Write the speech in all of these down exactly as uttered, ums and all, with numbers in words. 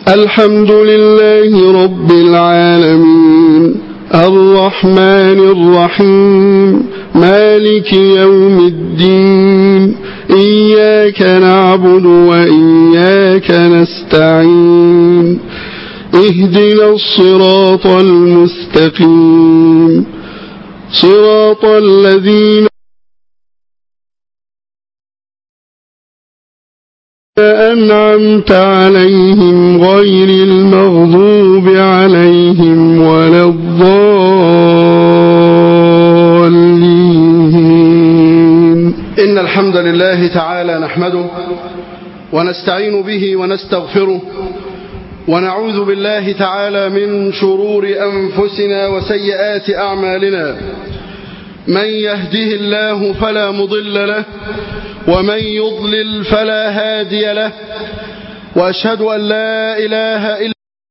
الحمد لله رب العالمين الرحمن الرحيم مالك يوم الدين إياك نعبد وإياك نستعين اهدنا الصراط المستقيم صراط الذين أنعمت عليهم غير المغضوب عليهم ولا الضالين. إن الحمد لله تعالى نحمده ونستعين به ونستغفره ونعوذ بالله تعالى من شرور أنفسنا وسيئات أعمالنا. من يهده الله فلا مضل له ومن يضلل فلا هادي له، وأشهد أن لا إله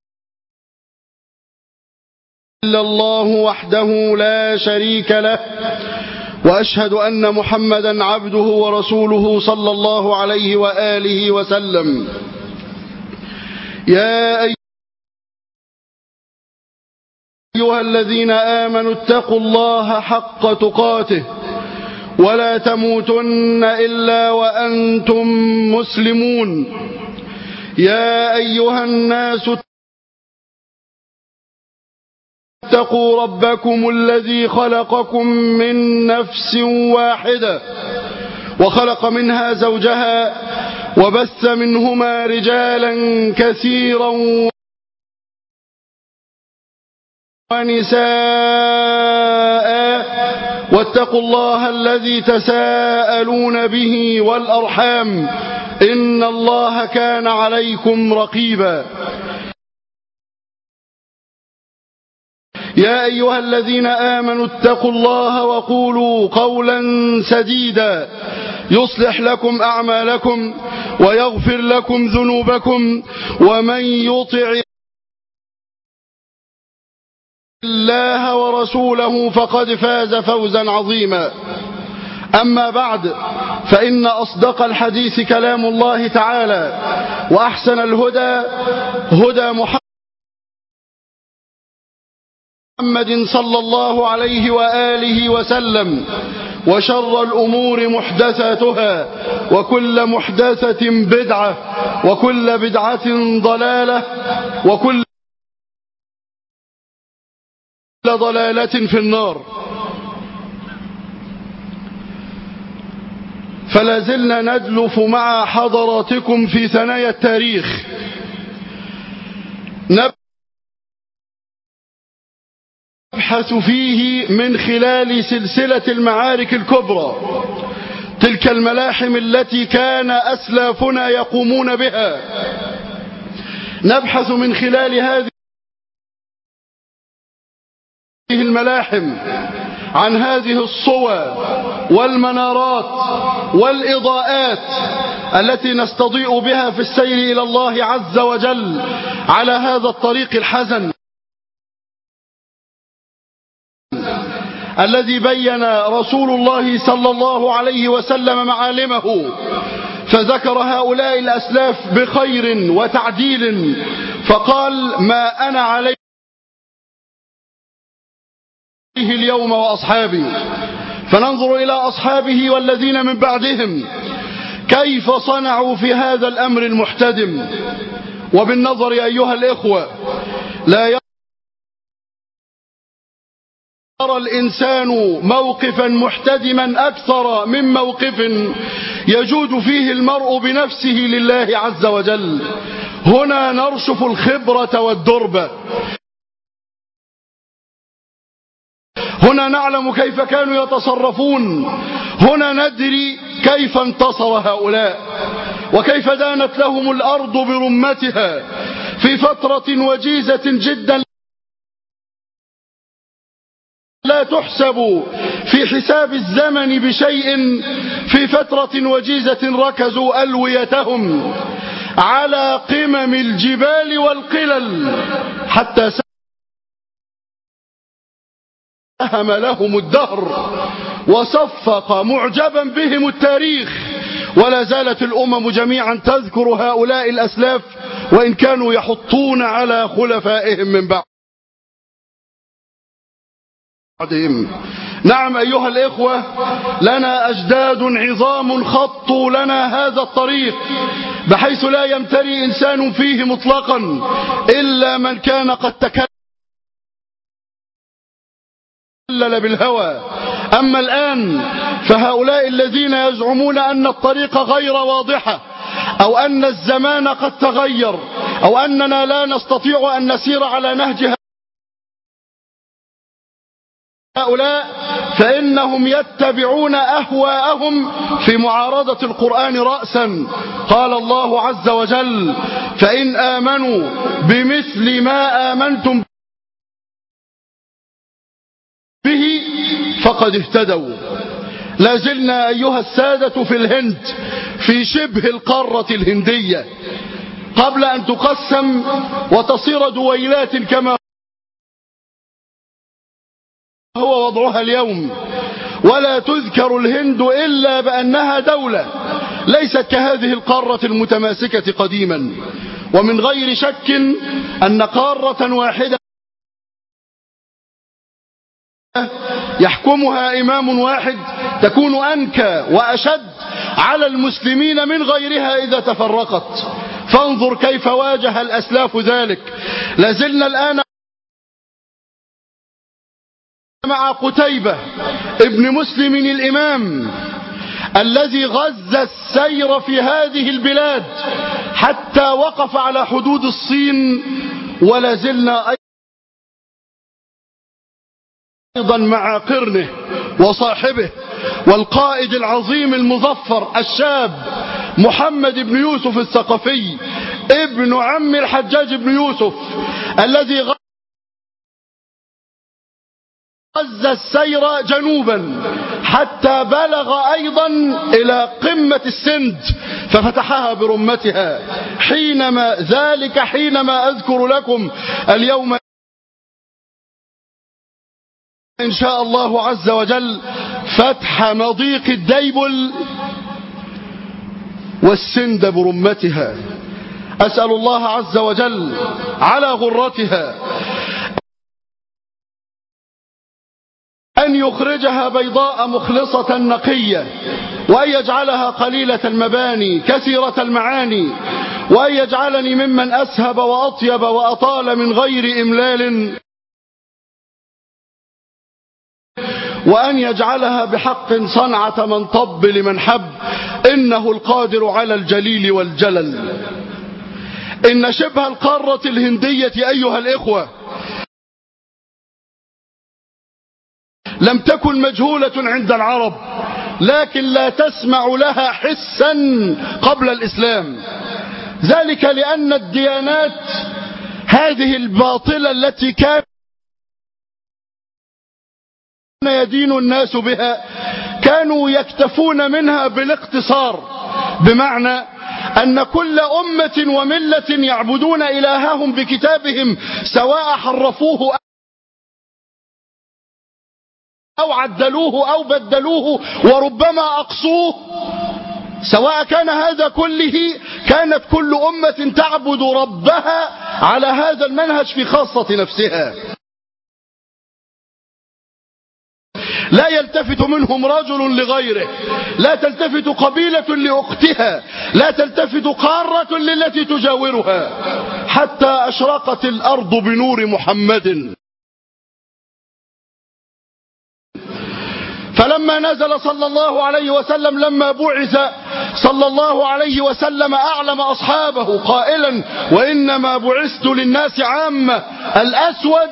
إلا الله وحده لا شريك له، وأشهد أن محمدا عبده ورسوله صلى الله عليه وآله وسلم. يا أيها الذين آمنوا اتقوا الله حق تقاته ولا تموتن إلا وأنتم مسلمون. يا أيها الناس اتقوا ربكم الذي خلقكم من نفس واحدة وخلق منها زوجها وبث منهما رجالا كثيرا ونساء، واتقوا الله الذي تساءلون به والأرحام إن الله كان عليكم رقيبا. يا أيها الذين آمنوا اتقوا الله وقولوا قولا سديدا يصلح لكم أعمالكم ويغفر لكم ذنوبكم، ومن يطع الله ورسوله فقد فاز فوزا عظيما. أما بعد، فإن أصدق الحديث كلام الله تعالى، وأحسن الهدى هدى محمد صلى الله عليه وآله وسلم، وشر الأمور محدثاتها، وكل محدثة بدعة، وكل بدعة ضلالة، وكل ضلالة في النار. فلا زلنا ندلف مع حضراتكم في ثنايا التاريخ، نبحث فيه من خلال سلسلة المعارك الكبرى، تلك الملاحم التي كان أسلافنا يقومون بها. نبحث من خلال هذه الملاحم عن هذه الصور والمنارات والإضاءات التي نستضيء بها في السير إلى الله عز وجل على هذا الطريق الحسن الذي بين رسول الله صلى الله عليه وسلم معالمه، فذكر هؤلاء الأسلاف بخير وتعديل، فقال: ما أنا عليه اليوم وأصحابي. فننظر إلى أصحابه والذين من بعدهم كيف صنعوا في هذا الأمر المحتدم. وبالنظر أيها الإخوة، لا يرى الإنسان موقفا محتدما أكثر من موقف يجود فيه المرء بنفسه لله عز وجل. هنا نرشف الخبرة والدربة، هنا نعلم كيف كانوا يتصرفون، هنا ندري كيف انتصر هؤلاء، وكيف دانت لهم الأرض برمتها في فترة وجيزة جدا لا تحسب في حساب الزمن بشيء. في فترة وجيزة ركزوا ألويتهم على قمم الجبال والقلل حتى سهم لهم الدهر وصفق معجبا بهم التاريخ. ولا زالت الأمم جميعا تذكر هؤلاء الأسلاف وإن كانوا يحطون على خلفائهم من بعدهم. نعم أيها الإخوة، لنا أجداد عظام خطوا لنا هذا الطريق بحيث لا يمتري إنسان فيه مطلقا إلا من كان قد تكلم بالهوى. أما الآن فهؤلاء الذين يزعمون أن الطريق غير واضحة أو أن الزمان قد تغير أو أننا لا نستطيع أن نسير على نهج هؤلاء فإنهم يتبعون أهواءهم في معارضة القرآن رأسا. قال الله عز وجل: فإن آمنوا بمثل ما آمنتم به فقد اهتدوا. لازلنا أيها السادة في الهند، في شبه القارة الهندية، قبل أن تقسم وتصير دويلات كما هو وضعها اليوم، ولا تذكر الهند إلا بأنها دولة ليست كهذه القارة المتماسكة قديما. ومن غير شك أن قارة واحدة يحكمها إمام واحد تكون أنكى وأشد على المسلمين من غيرها إذا تفرقت. فانظر كيف واجه الأسلاف ذلك. لازلنا الآن مع قتيبة ابن مسلم الإمام الذي غزا السير في هذه البلاد حتى وقف على حدود الصين. ولازلنا أيضا مع قرنه وصاحبه والقائد العظيم المظفر الشاب محمد بن يوسف الثقفي ابن عم الحجاج بن يوسف الذي غزا السير جنوبا حتى بلغ أيضا إلى قمة السند ففتحها برمتها. حينما ذلك حينما أذكر لكم اليوم إن شاء الله عز وجل فتح مضيق الديبل والسند برمتها. أسأل الله عز وجل على غرتها أن يخرجها بيضاء مخلصة نقية، وأن يجعلها قليلة المباني كثيرة المعاني، وأن يجعلني ممن أسهب وأطيب وأطال من غير إملال، وأن يجعلها بحق صنعة من طب لمن حب، إنه القادر على الجليل والجلل. إن شبه القارة الهندية أيها الإخوة لم تكن مجهولة عند العرب، لكن لا تسمع لها حسا قبل الإسلام. ذلك لأن الديانات هذه الباطلة التي كان يدين الناس بها كانوا يكتفون منها بالاقتصار، بمعنى أن كل أمة وملة يعبدون إلههم بكتابهم سواء حرفوه أو عدلوه أو بدلوه وربما أقصوه، سواء كان هذا كله كانت كل أمة تعبد ربها على هذا المنهج في خاصة نفسها. لا يلتفت منهم رجل لغيره، لا تلتفت قبيلة لأختها، لا تلتفت قارة للتي تجاورها، حتى أشرقت الأرض بنور محمد. فلما نزل صلى الله عليه وسلم، لما بعث صلى الله عليه وسلم أعلم أصحابه قائلا: وإنما بعثت للناس عامة، الأسود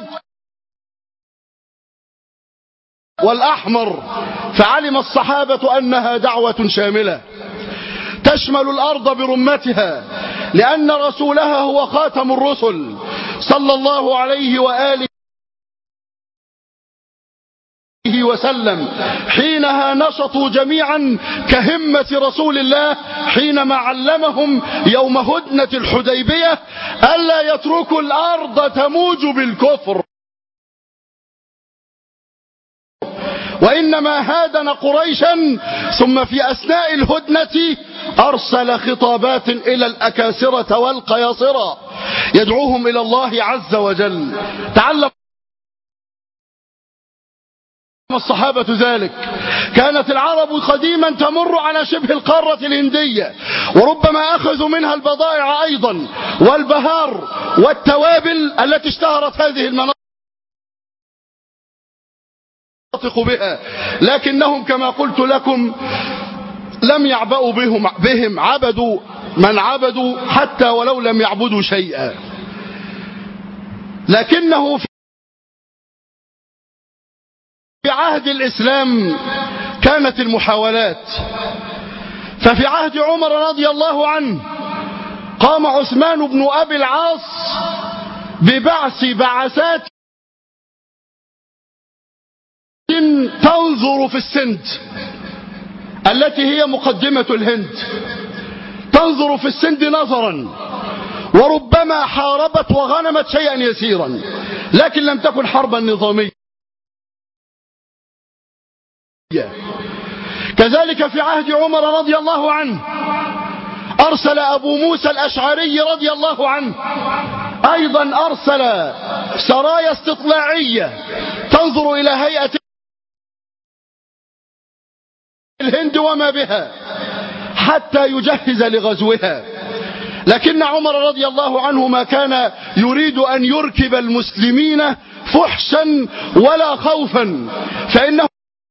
والأحمر. فعلم الصحابة أنها دعوة شاملة تشمل الأرض برمتها، لأن رسولها هو خاتم الرسل صلى الله عليه وآله وسلم. حينها نشطوا جميعا كهمة رسول الله حينما علمهم يوم هدنة الحديبية ألا يتركوا الأرض تموج بالكفر، وإنما هادن قريشا. ثم في أثناء الهدنة أرسل خطابات إلى الأكاسرة والقياصرة يدعوهم إلى الله عز وجل. تعلم الصحابة ذلك. كانت العرب قديما تمر على شبه القارة الهندية، وربما أخذوا منها البضائع أيضا والبهار والتوابل التي اشتهرت هذه المناطق بها، لكنهم كما قلت لكم لم يعبأوا بهم, بهم عبدوا من عبدوا حتى ولو لم يعبدوا شيئا. لكنه في في عهد الإسلام كانت المحاولات. ففي عهد عمر رضي الله عنه قام عثمان بن أبي العاص ببعث بعثات تنظر في السند التي هي مقدمة الهند، تنظر في السند نظرا، وربما حاربت وغنمت شيئا يسيرا، لكن لم تكن حربا نظامية. كذلك في عهد عمر رضي الله عنه أرسل أبو موسى الأشعري رضي الله عنه أيضا أرسل سرايا استطلاعية تنظر إلى هيئة الهند وما بها حتى يجهز لغزوها. لكن عمر رضي الله عنه ما كان يريد أن يركب المسلمين فحشا ولا خوفا، فإنه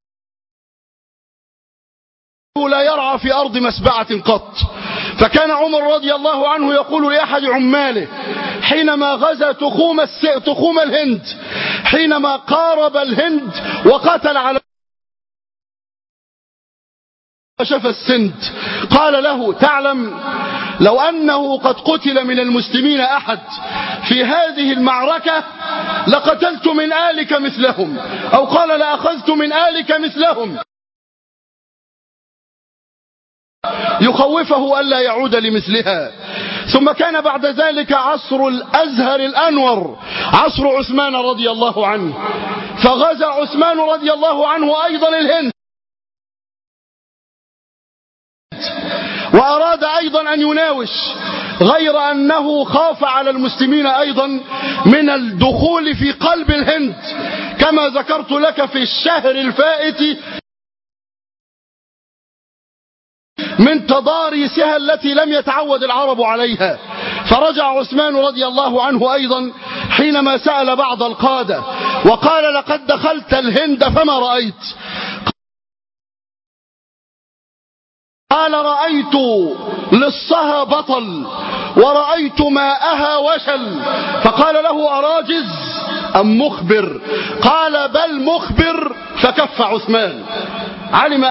لا يرعى في أرض مسبعة قط. فكان عمر رضي الله عنه يقول لأحد عماله حينما غزا تخوم, الس... تخوم الهند، حينما قارب الهند وقتل على شف السند، قال له تعلم لو أنه قد قتل من المسلمين أحد في هذه المعركة لقتلت من آلك مثلهم، أو قال لأخذت من آلك مثلهم، يخوفه ألا يعود لمثلها. ثم كان بعد ذلك عصر الأزهر الأنور، عصر عثمان رضي الله عنه، فغزا عثمان رضي الله عنه أيضا الهند، وأراد أيضا أن يناوش، غير أنه خاف على المسلمين أيضا من الدخول في قلب الهند كما ذكرت لك في الشهر الفائت من تضاريسها التي لم يتعود العرب عليها. فرجع عثمان رضي الله عنه أيضا حينما سأل بعض القادة وقال لقد دخلت الهند فما رأيت؟ قال رأيت لصها بطل ورأيت ماءها وشل. فقال له أراجز أم مخبر؟ قال بل مخبر. فكف عثمان، علم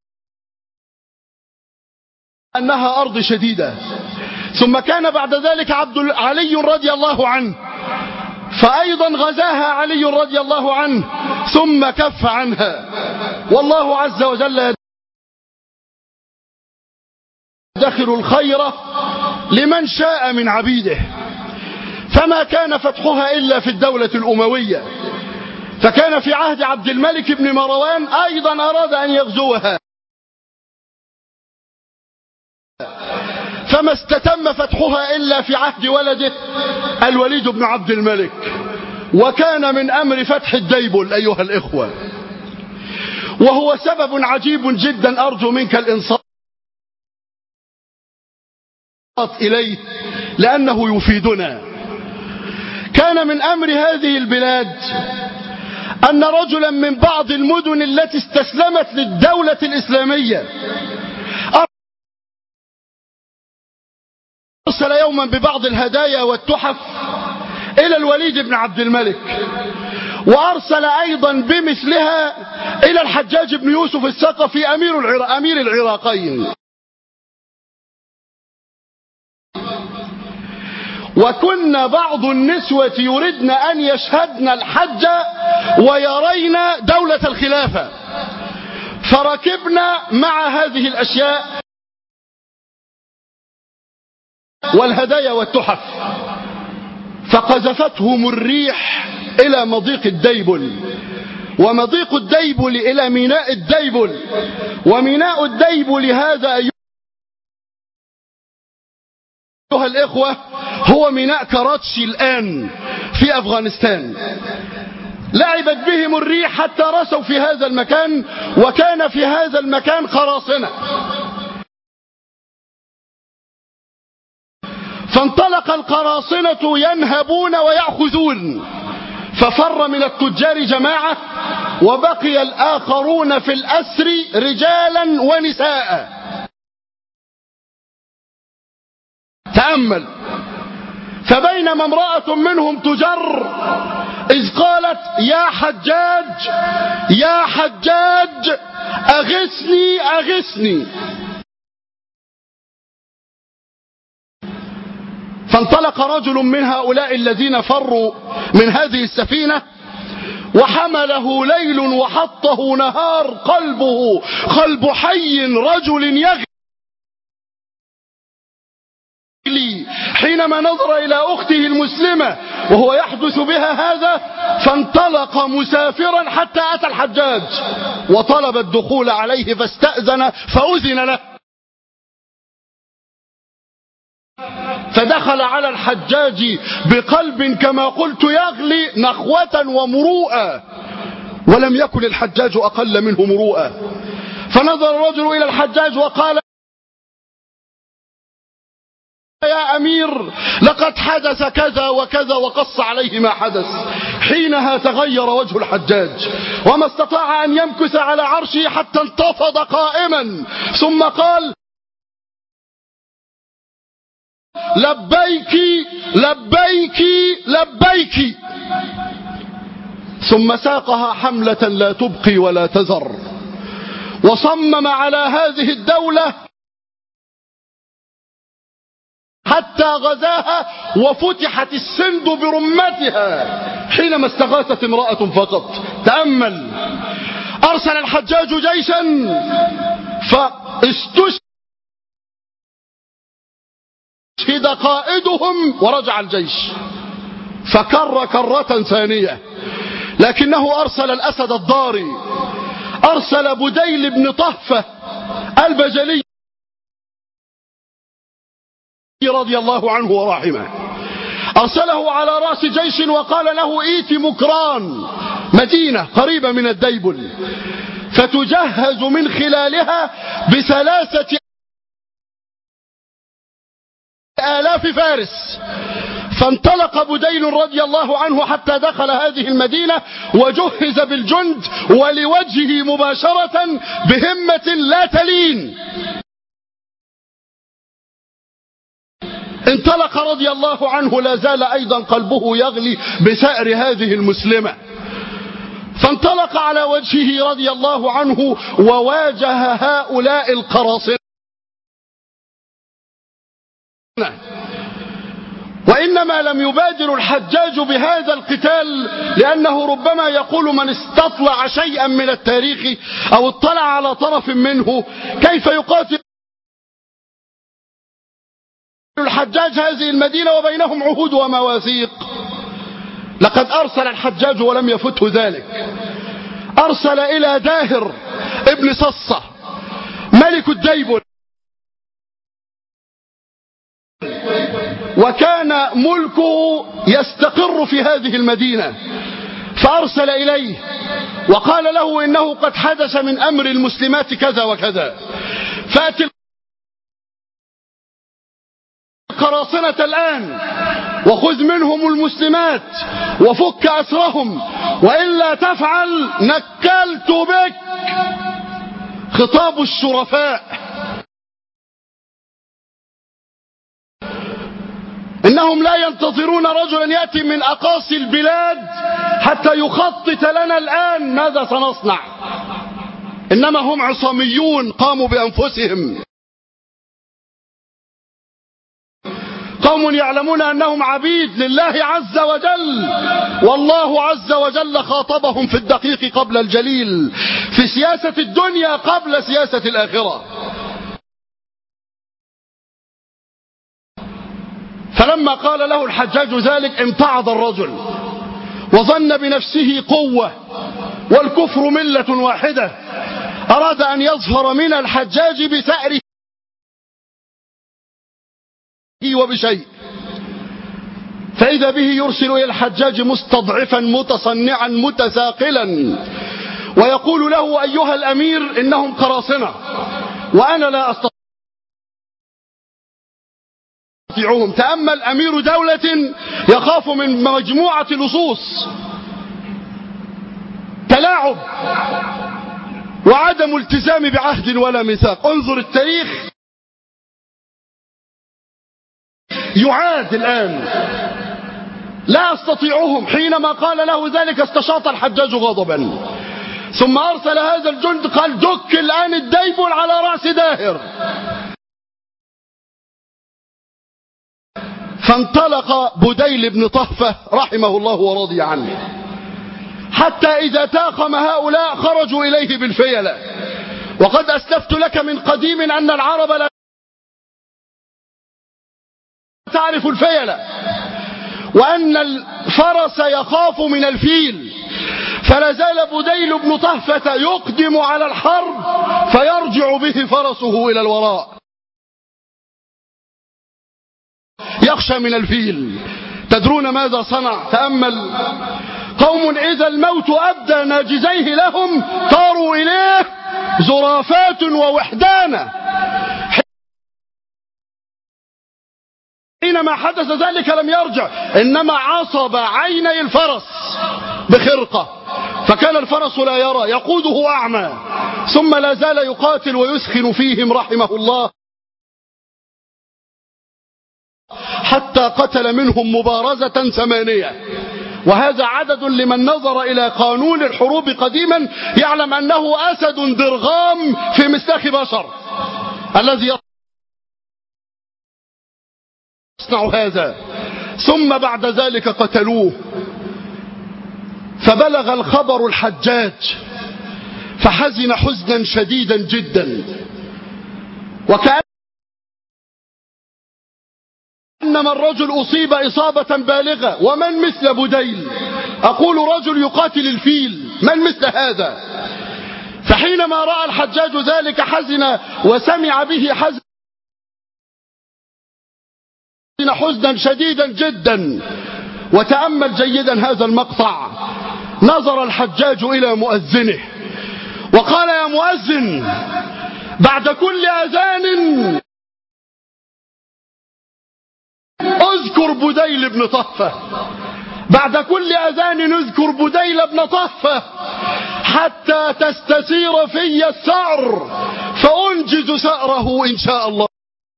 أنها أرض شديدة. ثم كان بعد ذلك عبد علي رضي الله عنه، فأيضا غزاها علي رضي الله عنه ثم كف عنها. والله عز وجل يدخل الخير لمن شاء من عبيده، فما كان فتحها إلا في الدولة الأموية. فكان في عهد عبد الملك بن مروان أيضا أراد أن يغزوها، فما استتم فتحها إلا في عهد ولده الوليد بن عبد الملك، وكان من أمر فتح الديبل أيها الإخوة، وهو سبب عجيب جدا أرجو منك الإنصات إليه لأنه يفيدنا. كان من أمر هذه البلاد أن رجلا من بعض المدن التي استسلمت للدولة الإسلامية أرسل يوما ببعض الهدايا والتحف إلى الوليد بن عبد الملك، وأرسل أيضا بمثلها إلى الحجاج بن يوسف الثقفي أمير العراق أمير العراقين. وكنا بعض النسوة يردن أن يشهدن الحج ويرين دولة الخلافة، فركبنا مع هذه الأشياء والهدايا والتحف، فقذفتهم الريح إلى مضيق الديبل، ومضيق الديبل إلى ميناء الديبل، وميناء الديبل هذا الإخوة هو ميناء كراتشي الآن في أفغانستان. لعبت بهم الريح حتى رسوا في هذا المكان، وكان في هذا المكان قراصنة. فانطلق القراصنة ينهبون ويأخذون، ففر من التجار جماعة، وبقي الآخرون في الأسر رجالا ونساء. تأمل. فبينما امرأة منهم تجر إذ قالت يا حجاج يا حجاج أغثني أغثني. فانطلق رجل من هؤلاء الذين فروا من هذه السفينة وحمله ليل وحطه نهار، قلبه قلب حي رجل يغلي حينما نظر إلى أخته المسلمة وهو يحدث بها هذا، فانطلق مسافرا حتى أتى الحجاج وطلب الدخول عليه، فاستأذن فأذن له، فدخل على الحجاج بقلب كما قلت يغلي نخوة ومروءة، ولم يكن الحجاج أقل منه مروءة. فنظر الرجل إلى الحجاج وقال يا أمير لقد حدث كذا وكذا، وقص عليه ما حدث. حينها تغير وجه الحجاج وما استطاع أن يمكث على عرشه حتى انتفض قائما، ثم قال لبيك لبيك لبيك، ثم ساقها حملة لا تبقي ولا تذر، وصمم على هذه الدولة حتى غزاها وفتحت السند برمتها حينما استغاثت امرأة فقط. تأمل. أرسل الحجاج جيشا فاستشهد قائدهم ورجع الجيش، فكر كرة ثانية، لكنه أرسل الأسد الضاري، أرسل بديل بن طهفة البجلي رضي الله عنه ورحمه، أرسله على رأس جيش وقال له ائت مكران، مدينة قريبة من الديبل، فتجهز من خلالها بثلاثة آلاف فارس. فانطلق بديل رضي الله عنه حتى دخل هذه المدينة وجهز بالجند ولوجهه مباشرة بهمة لا تلين. انطلق رضي الله عنه، لا زال أيضا قلبه يغلي بسائر هذه المسلمة، فانطلق على وجهه رضي الله عنه وواجه هؤلاء القراصنة. وإنما لم يبادر الحجاج بهذا القتال لأنه ربما يقول من استطلع شيئا من التاريخ أو اطلع على طرف منه كيف يقاتل الحجاج هذه المدينة وبينهم عهود ومواثيق. لقد أرسل الحجاج ولم يفته ذلك، أرسل إلى داهر ابن صصة ملك الديبل، وكان ملكه يستقر في هذه المدينة، فأرسل إليه وقال له إنه قد حدث من أمر المسلمات كذا وكذا، فأتي القراصنة الآن وخذ منهم المسلمات وفك أسرهم، وإلا تفعل نكلت بك. خطاب الشرفاء. إنهم لا ينتظرون رجلا يأتي من أقاصي البلاد حتى يخطط لنا الآن ماذا سنصنع، إنما هم عصاميون قاموا بأنفسهم، قوم يعلمون أنهم عبيد لله عز وجل، والله عز وجل خاطبهم في الدقيق قبل الجليل، في سياسة الدنيا قبل سياسة الآخرة. فلما قال له الحجاج ذلك امتعض الرجل وظن بنفسه قوة والكفر ملة واحدة، أراد أن يظهر من الحجاج بثأره وبشيء، فإذا به يرسل إلى الحجاج مستضعفا متصنعا متساقلا ويقول له: أيها الأمير، إنهم قراصنة وأنا لا أستطيعهم. تأمل أمير دولة يخاف من مجموعة لصوص، تلاعب وعدم التزام بعهد ولا ميثاق. انظر التاريخ يعاد الآن. لا أستطيعهم. حينما قال له ذلك استشاط الحجاج غضبا، ثم أرسل هذا الجند قال: دك الآن الديبل على رأس داهر. فانطلق بديل بن طهفة رحمه الله ورضي عنه، حتى إذا تاخم هؤلاء خرجوا إليه بالفيلة. وقد أسلفت لك من قديم أن العرب لا تعرف الفيلة، وأن الفرس يخاف من الفيل. فلا زال بديل بن طهفة يقدم على الحرب فيرجع به فرسه إلى الوراء، يخشى من الفيل. تدرون ماذا صنع؟ تأمل. قوم إذا الموت أبدى ناجزيه لهم طاروا إليه زرافات ووحدانا. حينما حدث ذلك لم يرجع، إنما عصب عيني الفرس بخرقة، فكان الفرس لا يرى، يقوده أعمى. ثم لا زال يقاتل ويسخن فيهم رحمه الله، حتى قتل منهم مبارزة ثمانية. وهذا عدد لمن نظر إلى قانون الحروب قديما يعلم أنه أسد ضرغام في مسلاخ بشر الذي يصنع هذا. ثم بعد ذلك قتلوه. فبلغ الخبر الحجاج فحزن حزنا شديدا جدا، وكأن إنما الرجل أصيب إصابة بالغة. ومن مثل بديل؟ أقول رجل يقاتل الفيل، من مثل هذا؟ فحينما رأى الحجاج ذلك حزن، وسمع به حزن حزنا شديدا جدا. وتأمل جيدا هذا المقطع. نظر الحجاج إلى مؤذنه وقال: يا مؤذن، بعد كل أذان اذكر بديل بن طهفة، بعد كل أذان اذكر بديل بن طهفة حتى تستسير في السعر فأنجز سأره إن شاء الله.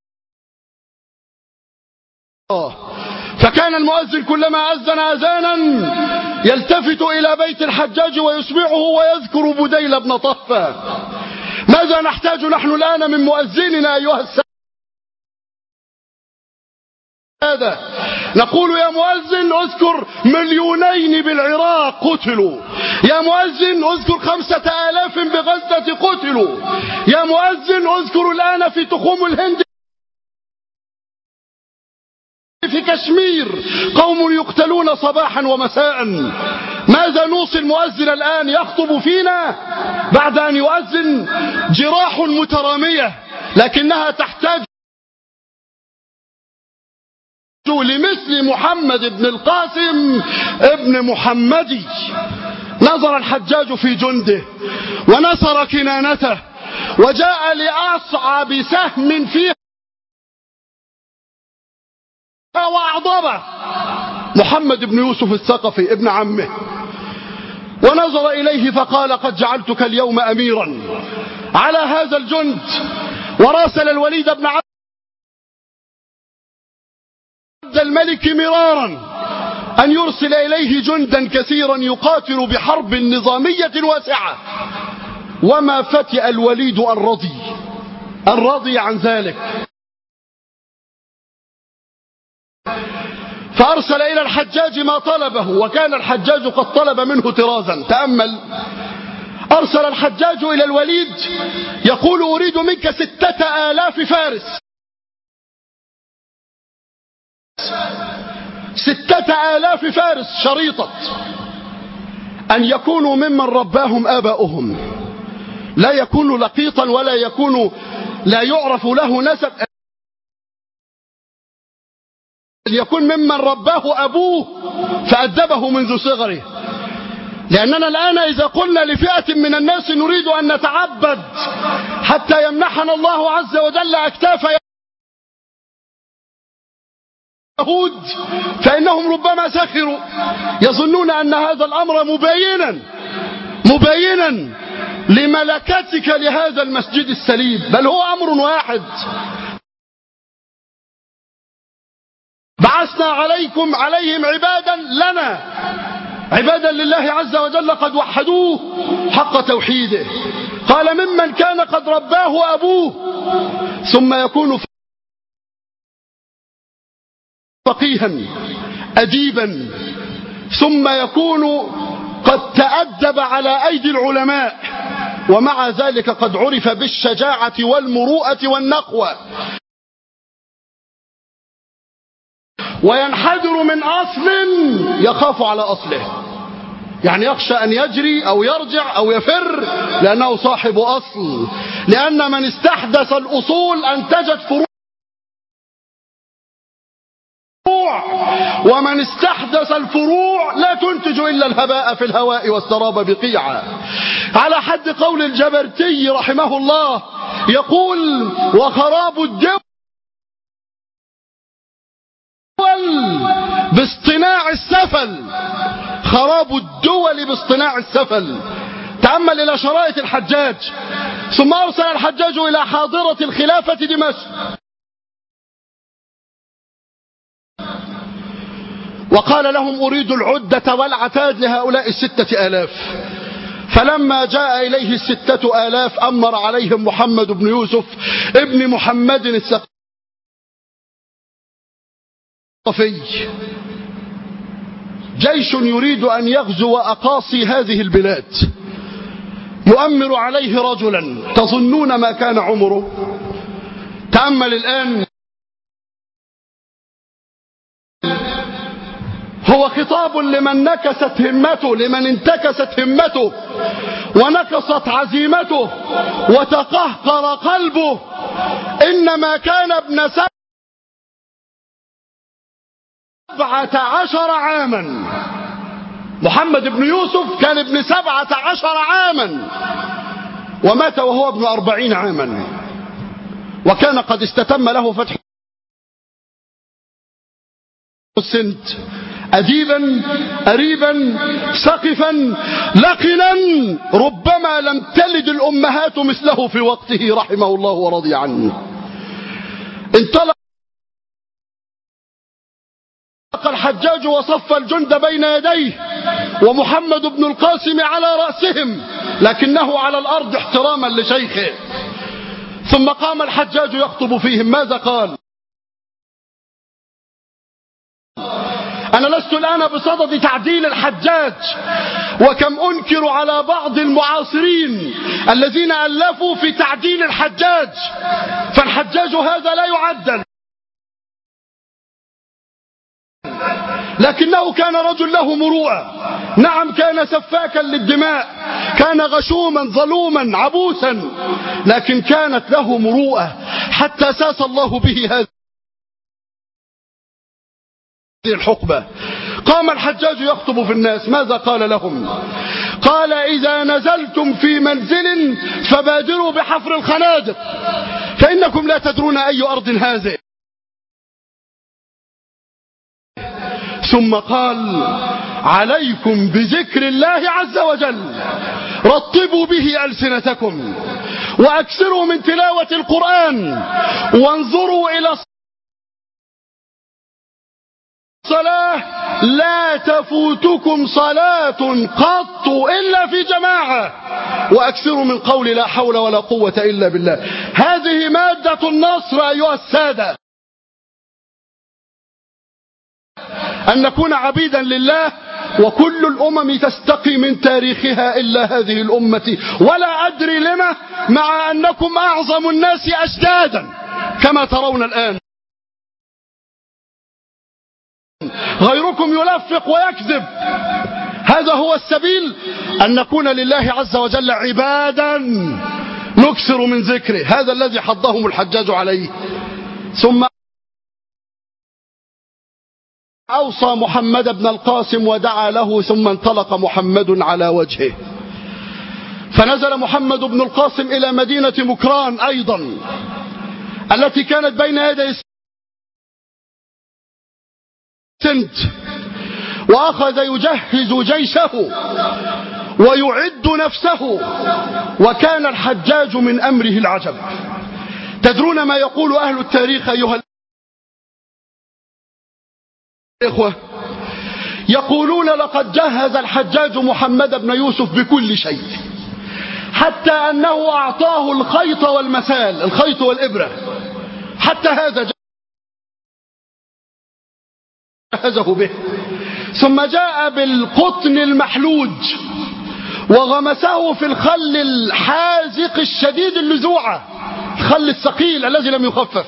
فكان المؤذن كلما أذن أذانا يلتفت إلى بيت الحجاج ويسمعه ويذكر بديل بن طهفة. ماذا نحتاج نحن الآن من مؤذننا أيها السادة؟ هذا نقول: يا مؤذن اذكر مليونين بالعراق قتلوا، يا مؤذن اذكر خمسة آلاف بغزة قتلوا، يا مؤذن اذكر الآن في تخوم الهند في كشمير قوم يقتلون صباحا ومساء. ماذا نوصي المؤذن الآن يخطب فينا بعد أن يؤذن؟ جراح مترامية، لكنها تحتاج لمثل محمد بن القاسم ابن محمدي. نظر الحجاج في جنده ونصر كنانته وجاء لأصعب سهم فيها وأعضبه محمد بن يوسف الثقفي ابن عمه، ونظر إليه فقال: قد جعلتك اليوم أميرا على هذا الجند. وراسل الوليد بن عبد الملك مرارا أن يرسل إليه جندا كثيرا يقاتل بحرب نظامية واسعة. وما فتئ الوليد أن رضي أن رضي عن ذلك، فأرسل إلى الحجاج ما طلبه، وكان الحجاج قد طلب منه طرازا. تأمل. أرسل الحجاج إلى الوليد يقول: أريد منك ستة آلاف فارس، ستة آلاف فارس شريطة، أن يكونوا ممن رباهم آباؤهم، لا يكون لقيطا ولا يكون لا يعرف له نسب، يكون ممن رباه أبوه فأدبه منذ صغره. لأننا الآن إذا قلنا لفئة من الناس نريد أن نتعبد حتى يمنحنا الله عز وجل أكتاف يهود فإنهم ربما سخروا، يظنون أن هذا الأمر مبينا مبينا لملكتك لهذا المسجد السليم، بل هو أمر واحد. بعثنا عليكم عليهم عبادا لنا، عبادا لله عز وجل قد وحدوه حق توحيده. قال ممن كان قد رباه أبوه، ثم يكون فقيها أديبا، ثم يكون قد تأدب على أيدي العلماء، ومع ذلك قد عرف بالشجاعة والمروءة والنقوة، وينحدر من أصل يخاف على أصله، يعني يخشى أن يجري أو يرجع أو يفر لأنه صاحب أصل. لأن من استحدث الأصول أنتجت فروع، ومن استحدث الفروع لا تنتج إلا الهباء في الهواء والسراب بقيعا. على حد قول الجبرتي رحمه الله يقول: وخراب الدول باصطناع السفل، خراب الدول باصطناع السفل. تأمل إلى شرائط الحجاج. ثم أرسل الحجاج إلى حاضرة الخلافة دمشق، وقال لهم: أريد العدة والعتاد لهؤلاء الستة آلاف. فلما جاء إليه الستة آلاف أمر عليهم محمد بن يوسف ابن محمد الثقفي، جيش يريد أن يغزو أقاصي هذه البلاد، يؤمر عليه رجلا تظنون ما كان عمره. تأمل الآن، هو خطاب لمن نكست همته، لمن انتكست همته ونكست عزيمته وتقهقر قلبه. إنما كان ابن سبعة عشر عاما، محمد بن يوسف كان ابن سبعة عشر عاما، ومات وهو ابن أربعين عاما، وكان قد استتم له فتح السند، أديبا أريبا ثقفا لقنا، ربما لم تلد الأمهات مثله في وقته رحمه الله ورضي عنه. انطلق الحجاج وصف الجند بين يديه، ومحمد بن القاسم على رأسهم، لكنه على الأرض احتراما لشيخه. ثم قام الحجاج يخطب فيهم. ماذا قال؟ أنا لست الآن بصدد تعديل الحجاج، وكم أنكر على بعض المعاصرين الذين ألفوا في تعديل الحجاج، فالحجاج هذا لا يعدل، لكنه كان رجل له مروءة. نعم، كان سفاكا للدماء، كان غشوما ظلوما عبوسا، لكن كانت له مروءة حتى ساس الله به هذه الحقبة. قام الحجاج يخطب في الناس. ماذا قال لهم؟ قال: إذا نزلتم في منزل فبادروا بحفر الخنادق، فإنكم لا تدرون أي أرض هذه. ثم قال: عليكم بذكر الله عز وجل، رطبوا به ألسنتكم، وأكثروا من تلاوة القرآن، وانظروا إلى الصلاة، لا تفوتكم صلاة قط إلا في جماعة، وأكثروا من قول لا حول ولا قوة إلا بالله. هذه مادة النصر أيها السادة، أن نكون عبيدا لله. وكل الأمم تستقي من تاريخها إلا هذه الأمة، ولا أدري لما، مع أنكم أعظم الناس أجدادا كما ترون الآن. غيركم يلفق ويكذب. هذا هو السبيل، أن نكون لله عز وجل عبادا نكثر من ذكره. هذا الذي حضهم الحجاج عليه. ثم أوصى محمد بن القاسم ودعا له، ثم انطلق محمد على وجهه. فنزل محمد بن القاسم إلى مدينة مكران أيضا التي كانت بين يدي سند، وأخذ يجهز جيشه ويعد نفسه. وكان الحجاج من أمره العجب. تدرون ما يقول أهل التاريخ أيها الإخوة؟ يقولون لقد جهز الحجاج محمد بن يوسف بكل شيء، حتى أنه أعطاه الخيط والمسال، الخيط والإبرة، حتى هذا جهزه به. ثم جاء بالقطن المحلوج وغمسه في الخل الحازق الشديد اللزوعة، الخل الثقيل الذي لم يخفف،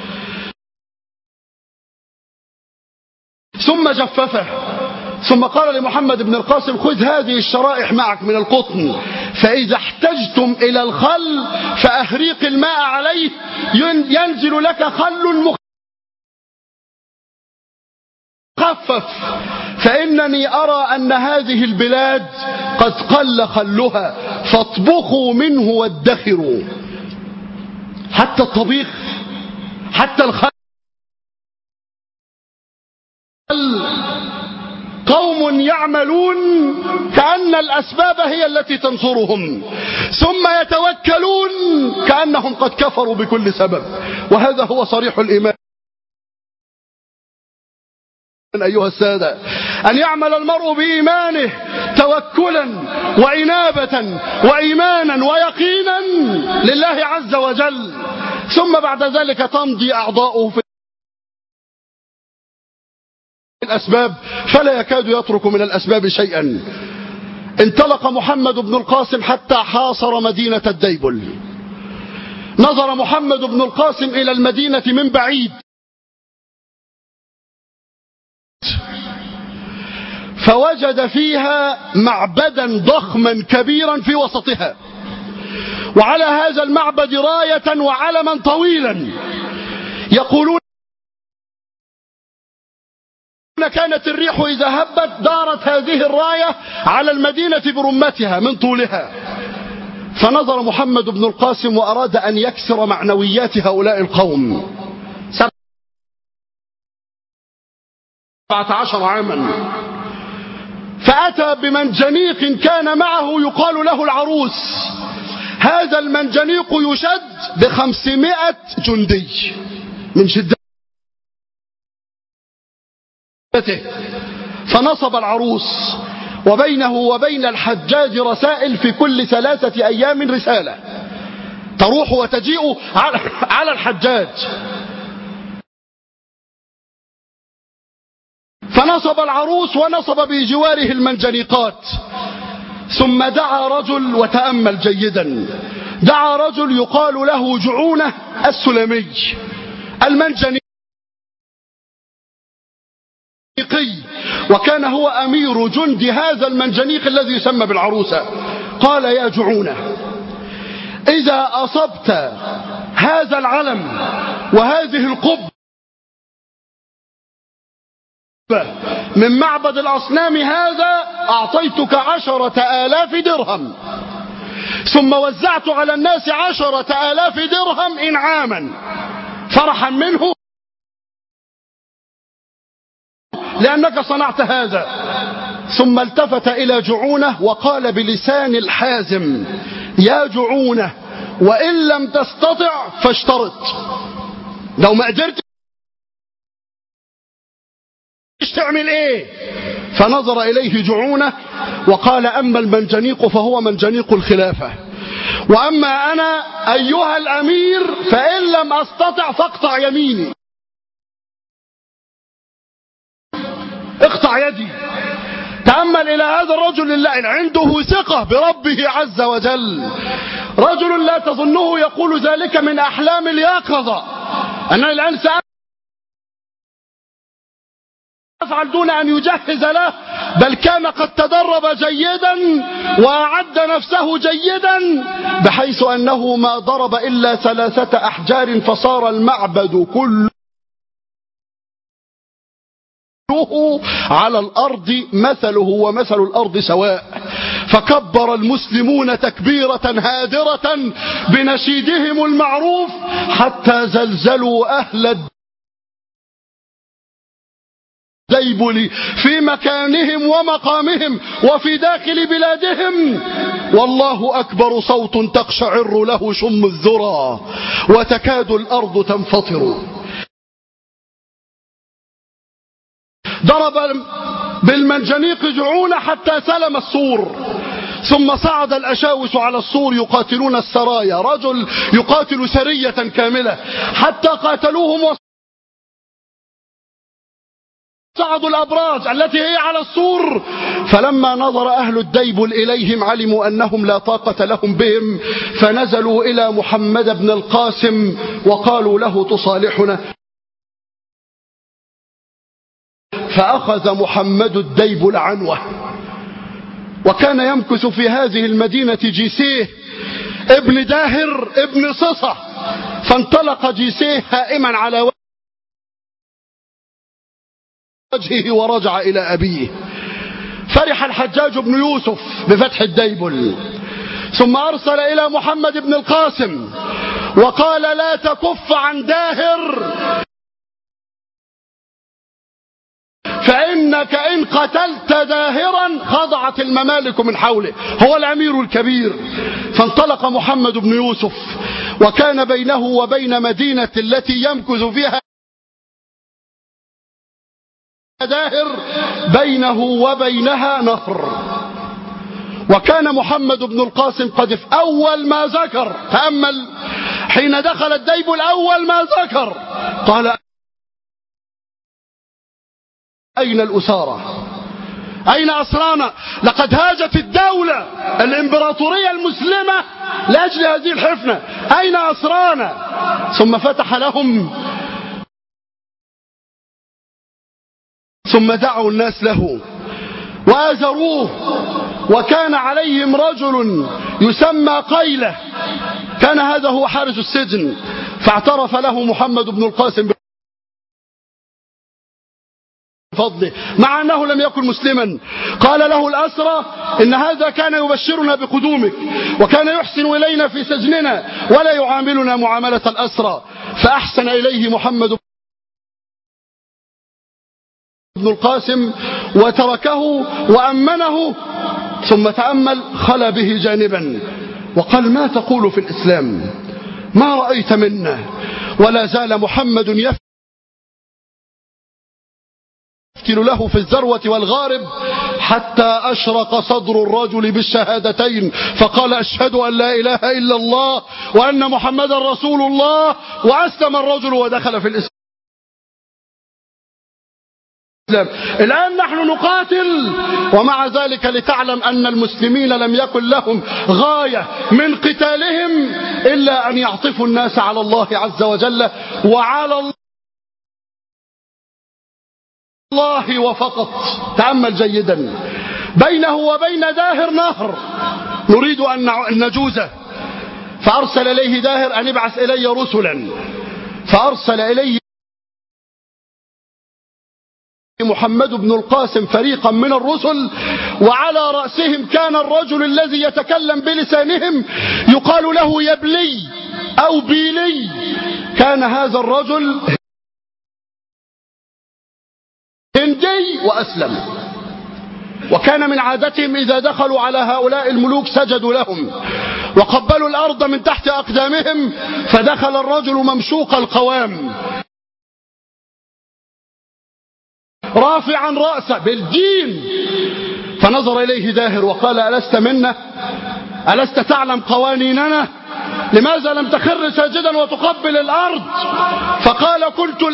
ثم جففه. ثم قال لمحمد بن القاسم: خذ هذه الشرائح معك من القطن، فإذا احتجتم إلى الخل فأهريق الماء عليه ينزل لك خل مخفف، فإنني أرى أن هذه البلاد قد قل خلها، فاطبخوا منه وادخروا. حتى الطبيخ، حتى الخل، قوم يعملون كأن الأسباب هي التي تنصرهم، ثم يتوكلون كأنهم قد كفروا بكل سبب. وهذا هو صريح الإيمان أيها السادة، أن يعمل المرء بإيمانه توكلا وعنابة وإيمانا ويقينا لله عز وجل، ثم بعد ذلك تمضي أعضاؤه في الأسباب فلا يكاد يترك من الأسباب شيئا. انطلق محمد بن القاسم حتى حاصر مدينة الديبل. نظر محمد بن القاسم إلى المدينة من بعيد، فوجد فيها معبدا ضخما كبيرا في وسطها، وعلى هذا المعبد راية وعلما طويلا. يقولون كانت الريح إذا هبت دارت هذه الراية على المدينة برمتها من طولها. فنظر محمد بن القاسم وأراد أن يكسر معنويات هؤلاء القوم. سبعة عشر عاما، فأتى بمنجنيق كان معه يقال له العروس. هذا المنجنيق يشد بخمسمائة جندي من شدته. فنصب العروس، وبينه وبين الحجاج رسائل في كل ثلاثة أيام رسالة تروح وتجيء على الحجاج. فنصب العروس ونصب بجواره المنجنيقات. ثم دعا رجل، وتأمل جيدا، دعا رجل يقال له جعونة السلمي المنجنيقي، وكان هو أمير جند هذا المنجنيق الذي يسمى بالعروسة. قال: يا جعونة، إذا أصبت هذا العلم وهذه القبة من معبد الأصنام هذا أعطيتك عشرة آلاف درهم، ثم وزعت على الناس عشرة آلاف درهم إنعاما فرحا منه لأنك صنعت هذا. ثم التفت إلى جعونة وقال بلسان الحازم: يا جعونة، وإن لم تستطع فاشترط، لو ما قدرت تعمل ايه؟ فنظر إليه جعونة وقال: أما المنجنيق فهو منجنيق الخلافة، وأما أنا أيها الأمير فإن لم أستطع فاقطع يميني، اقطع يدي. تأمل إلى هذا الرجل اللي عنده ثقة بربه عز وجل، رجل لا تظنه يقول ذلك من أحلام اليقظة، أنا الآن سأفعل دون أن يجهز له، بل كان قد تدرب جيدا وأعد نفسه جيدا بحيث أنه ما ضرب إلا ثلاثة أحجار فصار المعبد كله على الأرض مثله ومثل الأرض سواء. فكبر المسلمون تكبيرة هادرة بنشيدهم المعروف حتى زلزلوا أهل الديبل في مكانهم ومقامهم وفي داخل بلادهم. والله أكبر صوت تقشعر له شم الذرى وتكاد الأرض تنفطر. ضرب بالمنجنيق جعون حتى سلم السور، ثم صعد الأشاوس على السور يقاتلون السرايا، رجل يقاتل سرية كاملة حتى قاتلوهم وصعدوا الأبراج التي هي على السور. فلما نظر أهل الديبل إليهم علموا أنهم لا طاقة لهم بهم، فنزلوا إلى محمد بن القاسم وقالوا له تصالحنا. فأخذ محمد الديبل عنوه، وكان يمكث في هذه المدينة جيسيه ابن داهر ابن صصة. فانطلق جيسيه هائما على وجهه ورجع إلى أبيه. فرح الحجاج بن يوسف بفتح الديبل، ثم أرسل إلى محمد بن القاسم وقال لا تكف عن داهر، فإنك إن قتلت داهرا خضعت الممالك من حوله، هو الأمير الكبير. فانطلق محمد بن يوسف، وكان بينه وبين مدينة التي يمكث فيها داهر بينه وبينها نهر. وكان محمد بن القاسم قد في أول ما ذكر، تأمل حين دخل الديبل أول ما ذكر قال أين الأسارة؟ أين أسرانا؟ لقد هاجت الدولة الإمبراطورية المسلمة لأجل هذه الحفنة، أين أسرانا؟ ثم فتح لهم، ثم دعوا الناس له وآزروه. وكان عليهم رجل يسمى قيلة، كان هذا هو حارس السجن، فاعترف له محمد بن القاسم بفضله مع أنه لم يكن مسلما. قال له الأسرى إن هذا كان يبشرنا بقدومك، وكان يحسن إلينا في سجننا ولا يعاملنا معاملة الأسرى. فأحسن إليه محمد بن القاسم وتركه وأمنه. ثم تأمل، خلى به جانبا وقال ما تقول في الإسلام؟ ما رأيت منا؟ ولا زال محمد يفتل له في الذروة والغارب حتى أشرق صدر الرجل بالشهادتين، فقال أشهد أن لا إله إلا الله وأن محمدا رسول الله، وأسلم الرجل ودخل في الإسلام. الآن نحن نقاتل، ومع ذلك لتعلم أن المسلمين لم يكن لهم غاية من قتالهم إلا أن يعطفوا الناس على الله عز وجل وعلى الله وفقط. تأمل جيدا، بينه وبين داهر نهر نريد أن نجوزه، فأرسل إليه داهر أن ابعث إلي رسلا، فأرسل إليه محمد بن القاسم فريقا من الرسل، وعلى رأسهم كان الرجل الذي يتكلم بلسانهم يقال له يبلي أو بيلي. كان هذا الرجل هندي وأسلم، وكان من عادتهم إذا دخلوا على هؤلاء الملوك سجدوا لهم وقبلوا الأرض من تحت أقدامهم. فدخل الرجل ممشوق القوام رافعا رأسه بالدين، فنظر إليه داهر وقال ألست منا؟ ألست تعلم قوانيننا؟ لماذا لم تخر ساجدا وتقبل الأرض؟ فقال كنت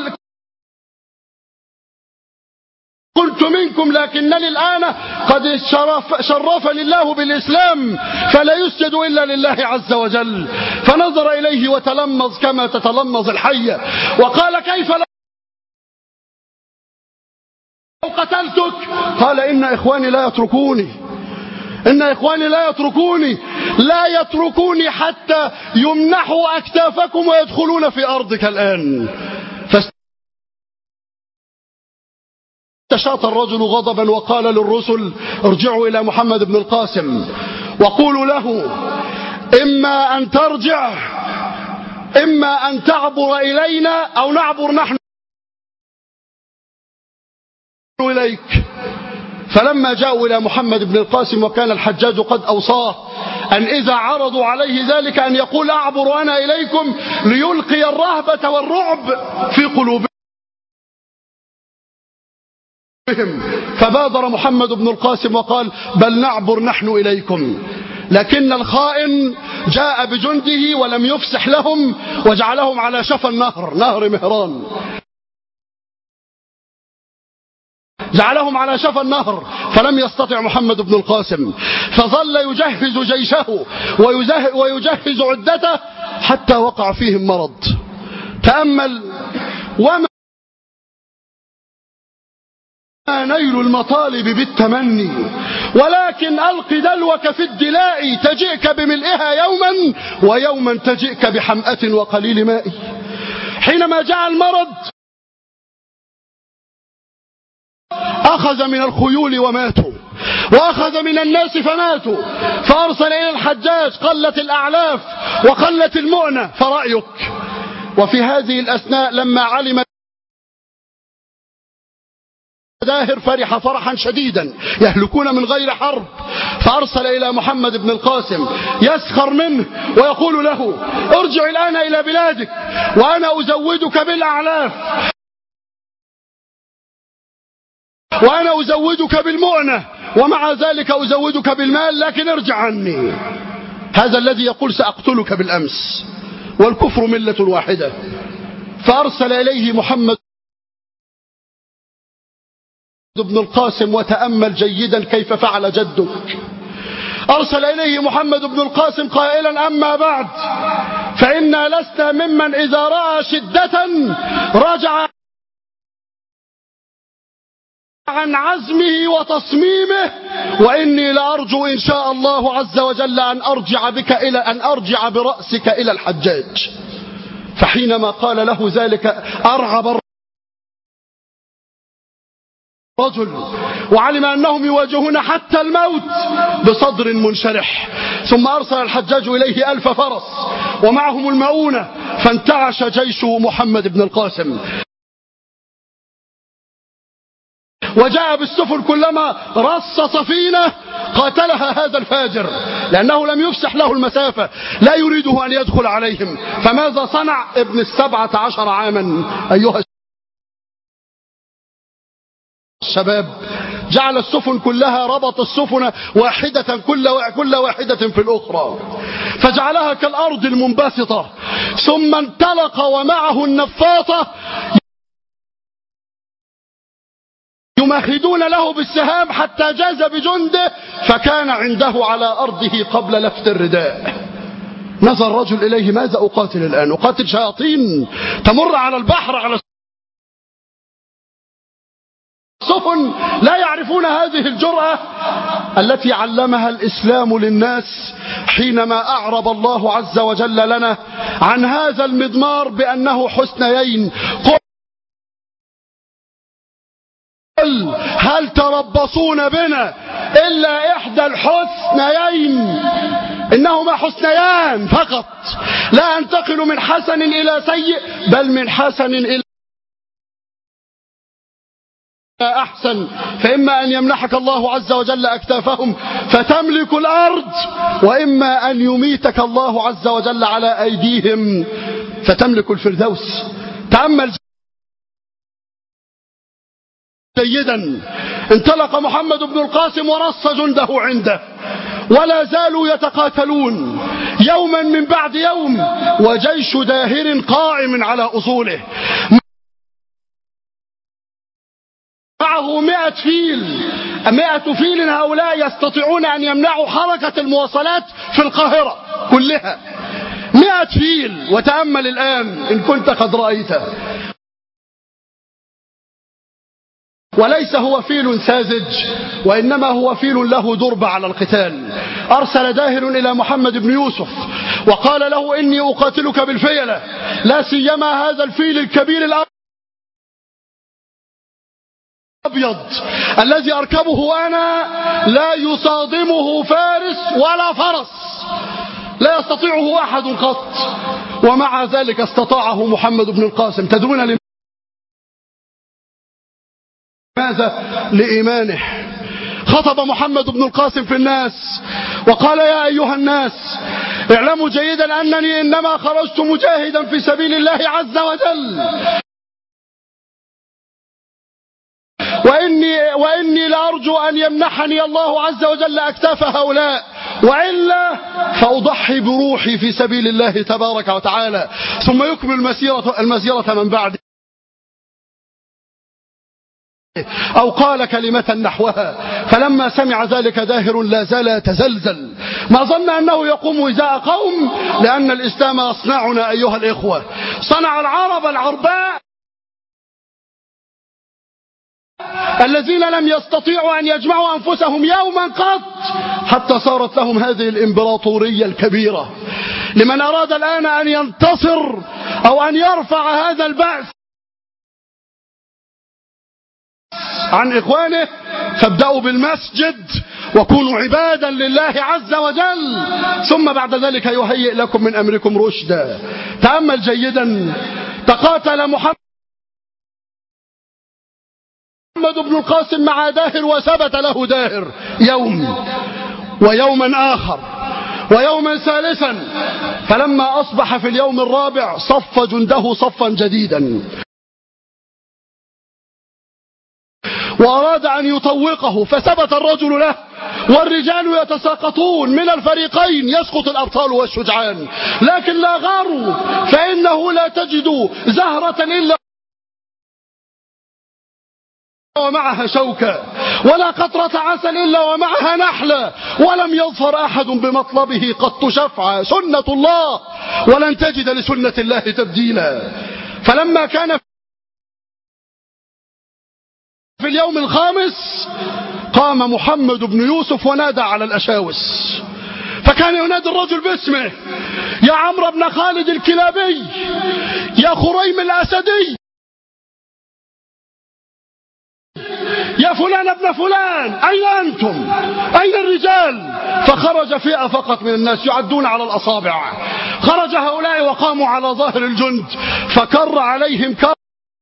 كنت منكم، لكنني الآن قد شرف شرفني الله بالإسلام فلا يسجد إلا لله عز وجل. فنظر إليه وتلمظ كما تتلمظ الحية وقال كيف لو قتلتك؟ قال إن إخواني لا يتركوني، إن إخواني لا يتركوني لا يتركوني حتى يمنحوا أكتافكم ويدخلون في أرضك الآن. تشاط الرجل غضبا وقال للرسل ارجعوا إلى محمد بن القاسم وقولوا له إما أن ترجع إما أن تعبر إلينا أو نعبر نحن إليك. فلما جاءوا إلى محمد بن القاسم وكان الحجاج قد أوصاه أن إذا عرضوا عليه ذلك أن يقول أعبر أنا إليكم ليلقي الرهبة والرعب في قلوبهم. فبادر محمد بن القاسم وقال بل نعبر نحن إليكم. لكن الخائن جاء بجنده ولم يفسح لهم وجعلهم على شفا النهر، نهر مهران، جعلهم على شفا النهر، فلم يستطع محمد بن القاسم، فظل يجهز جيشه ويجهز عدته حتى وقع فيهم مرض. تأمل وما نيل المطالب بالتمني ولكن ألق دلوك في الدلاء تجئك بملئها يوما ويوما تجئك بحمأة وقليل ماء. حينما جاء المرض أخذ من الخيول وماتوا وأخذ من الناس فماتوا، فأرسل إلى الحجاج قلت الأعلاف وقلت المؤنة فرأيك. وفي هذه الأثناء لما علم داهر فرح فرحا شديدا يهلكون من غير حرب، فأرسل إلى محمد بن القاسم يسخر منه ويقول له ارجع الآن إلى بلادك وأنا أزودك بالأعلاف وأنا أزودك بالمؤنة ومع ذلك أزودك بالمال، لكن ارجع عني. هذا الذي يقول سأقتلك بالأمس والكفر ملة واحدة. فأرسل إليه محمد بن القاسم وتأمل جيدا كيف فعل جدك. أرسل إليه محمد بن القاسم قائلا أما بعد فإنا لسنا ممن إذا رأى شدة رجع عن عزمه وتصميمه، وإني لأرجو إن شاء الله عز وجل أن أرجع بك إلى أن أرجع برأسك إلى الحجاج. فحينما قال له ذلك أرعب الرجل وعلم أنهم يواجهون حتى الموت بصدر منشرح. ثم أرسل الحجاج إليه ألف فرس ومعهم المؤونة، فانتعش جيش محمد بن القاسم وجاء بالسفن، كلما رص سفينة قاتلها هذا الفاجر لأنه لم يفسح له المسافة، لا يريده أن يدخل عليهم. فماذا صنع ابن السبعة عشر عاما أيها الشباب؟ جعل السفن كلها، ربط السفن واحدة كل واحدة في الأخرى فجعلها كالأرض المنبسطة، ثم انطلق ومعه النفاطة يمهدون له بالسهام حتى جاز بجنده فكان عنده على أرضه قبل لفت الرداء. نظر الرجل إليه ماذا أقاتل الآن؟ أقاتل شياطين تمر على البحر على السفن لا يعرفون هذه الجرأة التي علمها الإسلام للناس حينما أعرب الله عز وجل لنا عن هذا المضمار بأنه حسنيين. هل تربصون بنا إلا إحدى الحسنيين؟ إنهما حسنيان فقط، لا أنتقل من حسن إلى سيء بل من حسن إلى أحسن. فإما أن يمنحك الله عز وجل أكتافهم فتملك الأرض، وإما أن يميتك الله عز وجل على أيديهم فتملك الفردوس. تأمل جيدا. انطلق محمد بن القاسم ورص جنده عنده ولا زالوا يتقاتلون يوما من بعد يوم، وجيش داهر قائم على أصوله معه مئة فيل. مئة فيل هؤلاء يستطيعون أن يمنعوا حركة المواصلات في القاهرة كلها. مئة فيل. وتأمل الآن إن كنت قد رأيته، وليس هو فيل ساذج وإنما هو فيل له درب على القتال. أرسل داهر إلى محمد بن يوسف وقال له إني أقاتلك بالفيلة، لا سيما هذا الفيل الكبير الأرض الأبيض الذي أركبه أنا لا يصادمه فارس ولا فرس، لا يستطيعه أحد قط، ومع ذلك استطاعه محمد بن القاسم. تدرون لماذا؟ لإيمانه. خطب محمد بن القاسم في الناس وقال: يا أيها الناس، اعلموا جيدا أنني إنما خرجت مجاهدا في سبيل الله عز وجل، وإني, وإني لأرجو أن يمنحني الله عز وجل أكتاف هؤلاء، وإلا فأضحي بروحي في سبيل الله تبارك وتعالى. ثم يكمل المسيرة, المسيرة من بعد، أو قال كلمة نحوها. فلما سمع ذلك داهر لا زال يتزلزل، ما ظن أنه يقوم إزاء قوم، لأن الإسلام يصنعنا أيها الإخوة. صنع العرب العرباء الذين لم يستطيعوا أن يجمعوا أنفسهم يوما قط، حتى صارت لهم هذه الإمبراطورية الكبيرة. لمن أراد الآن أن ينتصر أو أن يرفع هذا البأس عن إخوانه، فابدأوا بالمسجد وكونوا عبادا لله عز وجل، ثم بعد ذلك يهيئ لكم من أمركم رشدا. تأمل جيدا، تقاتل محمد محمد بن القاسم مع داهر، وثبت له داهر يوم ويوما آخر ويوما ثالثا، فلما أصبح في اليوم الرابع صف جنده صفا جديدا، وأراد أن يطوقه، فثبت الرجل له، والرجال يتساقطون من الفريقين، يسقط الأبطال والشجعان، لكن لا غاروا، فإنه لا تجد زهرة إلا ومعها شوكة، ولا قطرة عسل إلا ومعها نحلة، ولم يظفر أحد بمطلبه قط شفعا. سنة الله، ولن تجد لسنة الله تبديلا. فلما كان في اليوم الخامس قام محمد بن يوسف ونادى على الأشاوس، فكان ينادي الرجل باسمه: يا عمرو بن خالد الكلابي، يا خريم الأسدي، يا فلان ابن فلان، أين أنتم؟ أين الرجال؟ فخرج فئة فقط من الناس يعدون على الأصابع. خرج هؤلاء وقاموا على ظاهر الجند، فكر عليهم كرة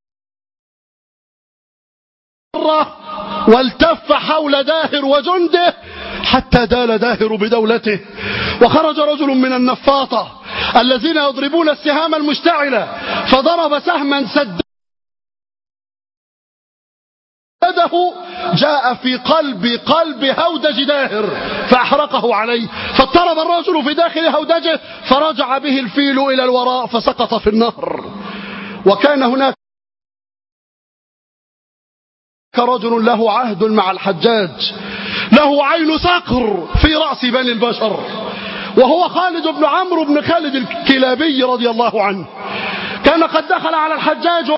والتف حول داهر وجنده حتى دال داهر بدولته. وخرج رجل من النفاطة الذين يضربون السهام المشتعلة، فضرب سهما سد يده، جاء في قلب قلب هودج داهر فأحرقه عليه، فاضطرب الرجل في داخل هودجه، فرجع به الفيل إلى الوراء فسقط في النهر. وكان هناك رجل له عهد مع الحجاج، له عين صقر في رأس بني البشر، وهو خالد بن عمرو بن خالد الكلابي رضي الله عنه. كان قد دخل على الحجاج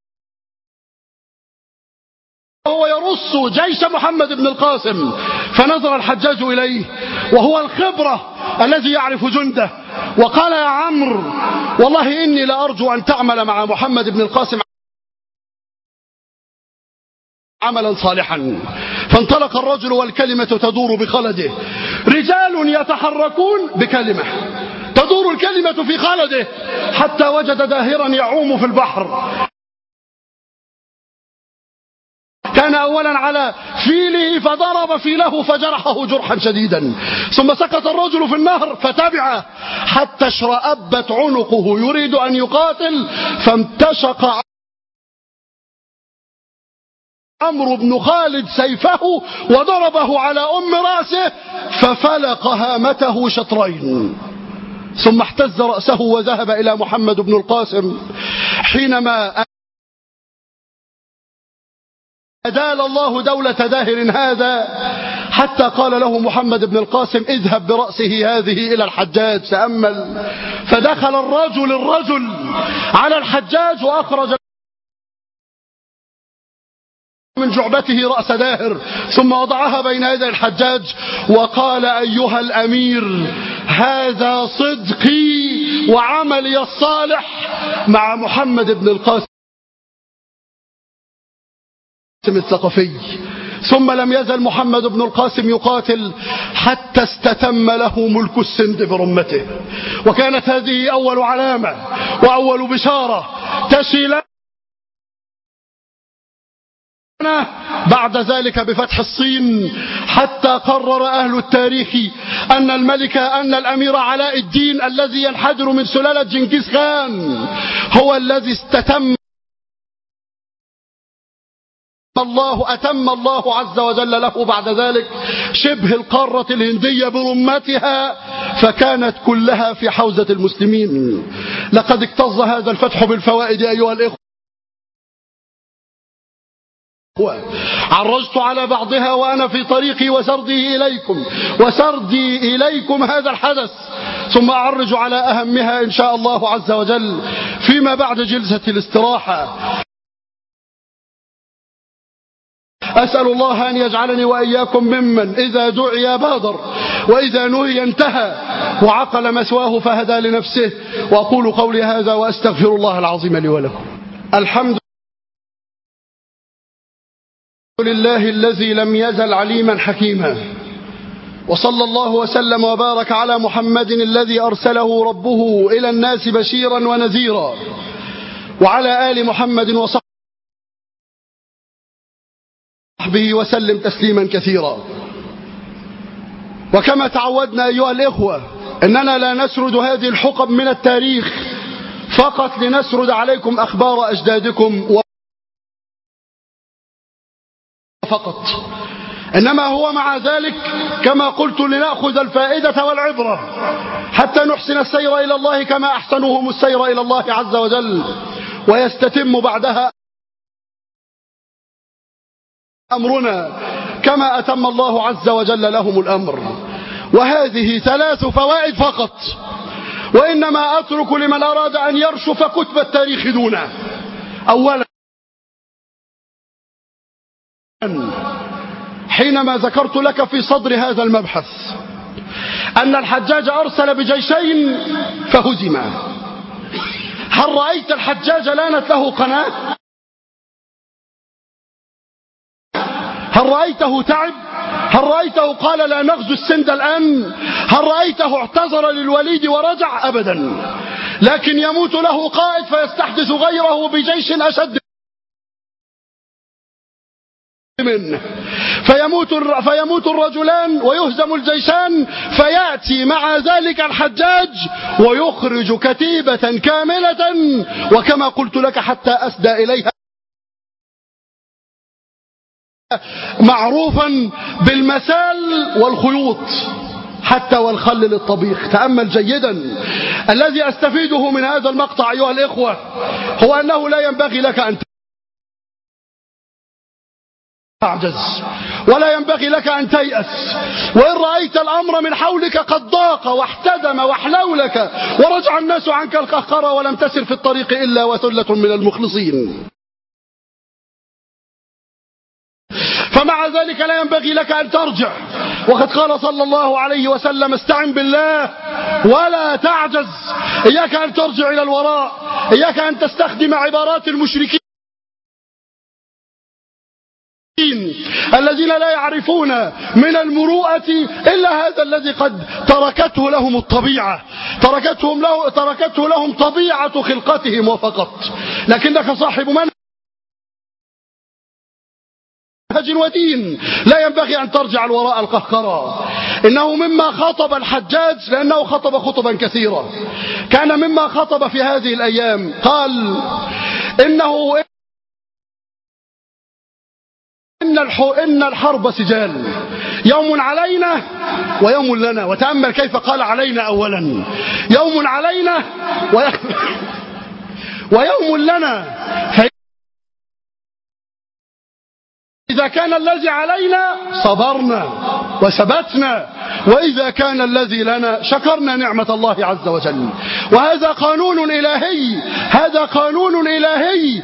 وهو يرص جيش محمد بن القاسم، فنظر الحجاج إليه وهو الخبرة الذي يعرف جنده، وقال: يا عمرو، والله إني لأرجو أن تعمل مع محمد بن القاسم عملا صالحا. فانطلق الرجل والكلمة تدور بخلده، رجال يتحركون بكلمة، تدور الكلمة في خلده، حتى وجد داهرا يعوم في البحر. كان أولا على فيله فضرب فيله فجرحه جرحا شديدا، ثم سقط الرجل في النهر فتبعه حتى اشرأبت عنقه يريد أن يقاتل، فامتشق عمرو بن خالد سيفه وضربه على أم رأسه ففلق هامته شطرين، ثم احتز رأسه وذهب إلى محمد بن القاسم. حينما أدال الله دولة داهر هذا حتى قال له محمد بن القاسم: اذهب برأسه هذه إلى الحجاج. تأمل، فدخل الرجل الرجل على الحجاج وأخرج من جعبته رأس داهر، ثم وضعها بين يدي الحجاج وقال: أيها الأمير، هذا صدقي وعملي الصالح مع محمد بن القاسم الثقفي. ثم لم يزل محمد بن القاسم يقاتل حتى استتم له ملك السند برمته. وكانت هذه أول علامة وأول بشارة تشي لنا بعد ذلك بفتح الصين، حتى قرر أهل التاريخ أن الملك أن الأمير علاء الدين الذي ينحدر من سلالة جنكيز خان هو الذي استتم الله أتم الله عز وجل له بعد ذلك شبه القارة الهندية برمتها، فكانت كلها في حوزة المسلمين. لقد اكتظ هذا الفتح بالفوائد أيها الإخوة، عرجت على بعضها وأنا في طريقي وسردي إليكم وسردي إليكم هذا الحدث، ثم أعرج على أهمها إن شاء الله عز وجل فيما بعد جلسة الاستراحة. أسأل الله أن يجعلني وإياكم ممن إذا دعي بادر وإذا نهي انتهى وعقل مثواه فهدى لنفسه. وأقول قولي هذا وأستغفر الله العظيم لي ولكم. الحمد لله الذي لم يزل عليما حكيما، وصلى الله وسلم وبارك على محمد الذي أرسله ربه إلى الناس بشيرا ونذيرا، وعلى آل محمد وصحبه وسلم تسليما كثيرا. وكما تعودنا أيها الإخوة أننا لا نسرد هذه الحقب من التاريخ فقط لنسرد عليكم أخبار أجدادكم فقط، إنما هو مع ذلك كما قلت لنأخذ الفائدة والعبرة حتى نحسن السير إلى الله كما أحسنهم السير إلى الله عز وجل، ويستتم بعدها أمرنا كما أتم الله عز وجل لهم الأمر. وهذه ثلاث فوائد فقط، وإنما أترك لمن أراد أن يرشف كتب التاريخ دونه. أولا، حينما ذكرت لك في صدر هذا المبحث أن الحجاج أرسل بجيشين فهزما، هل رأيت الحجاج لانت له قناة؟ هل رأيته تعب؟ هل رأيته قال لا نغزو السند الآن؟ هل رأيته اعتذر للوليد ورجع؟ أبدا، لكن يموت له قائد فيستحدث غيره بجيش أشد منه، فيموت فيموت الرجلان ويهزم الجيشان، فيأتي مع ذلك الحجاج ويخرج كتيبة كاملة، وكما قلت لك حتى أسدى إليها معروفا بالمسال والخيوط حتى والخل للطبيخ. تأمل جيدا. الذي أستفيده من هذا المقطع أيها الإخوة هو أنه لا ينبغي لك أن تعجز، ولا ينبغي لك أن تيأس، وإن رأيت الأمر من حولك قد ضاق واحتدم وحلولك ورجع الناس عنك القهقرة ولم تسر في الطريق إلا وثلة من المخلصين، فمع ذلك لا ينبغي لك أن ترجع. وقد قال صلى الله عليه وسلم استعن بالله ولا تعجز. إياك أن ترجع إلى الوراء، إياك أن تستخدم عبارات المشركين الذين لا يعرفون من المروءة إلا هذا الذي قد تركته لهم الطبيعة، تركتهم له تركته لهم طبيعة خلقتهم وفقط. لكنك صاحب منهج ودين، لا ينبغي أن ترجع الوراء القهقرة. إنه مما خاطب الحجاج، لأنه خطب خطبا كثيرة، كان مما خطب في هذه الأيام قال إنه إن الحرب سجال، يوم علينا ويوم لنا. وتأمل كيف قال علينا أولا، يوم علينا ويوم لنا. إذا كان الذي علينا صبرنا وثبتنا، وإذا كان الذي لنا شكرنا نعمة الله عز وجل. وهذا قانون إلهي، هذا قانون إلهي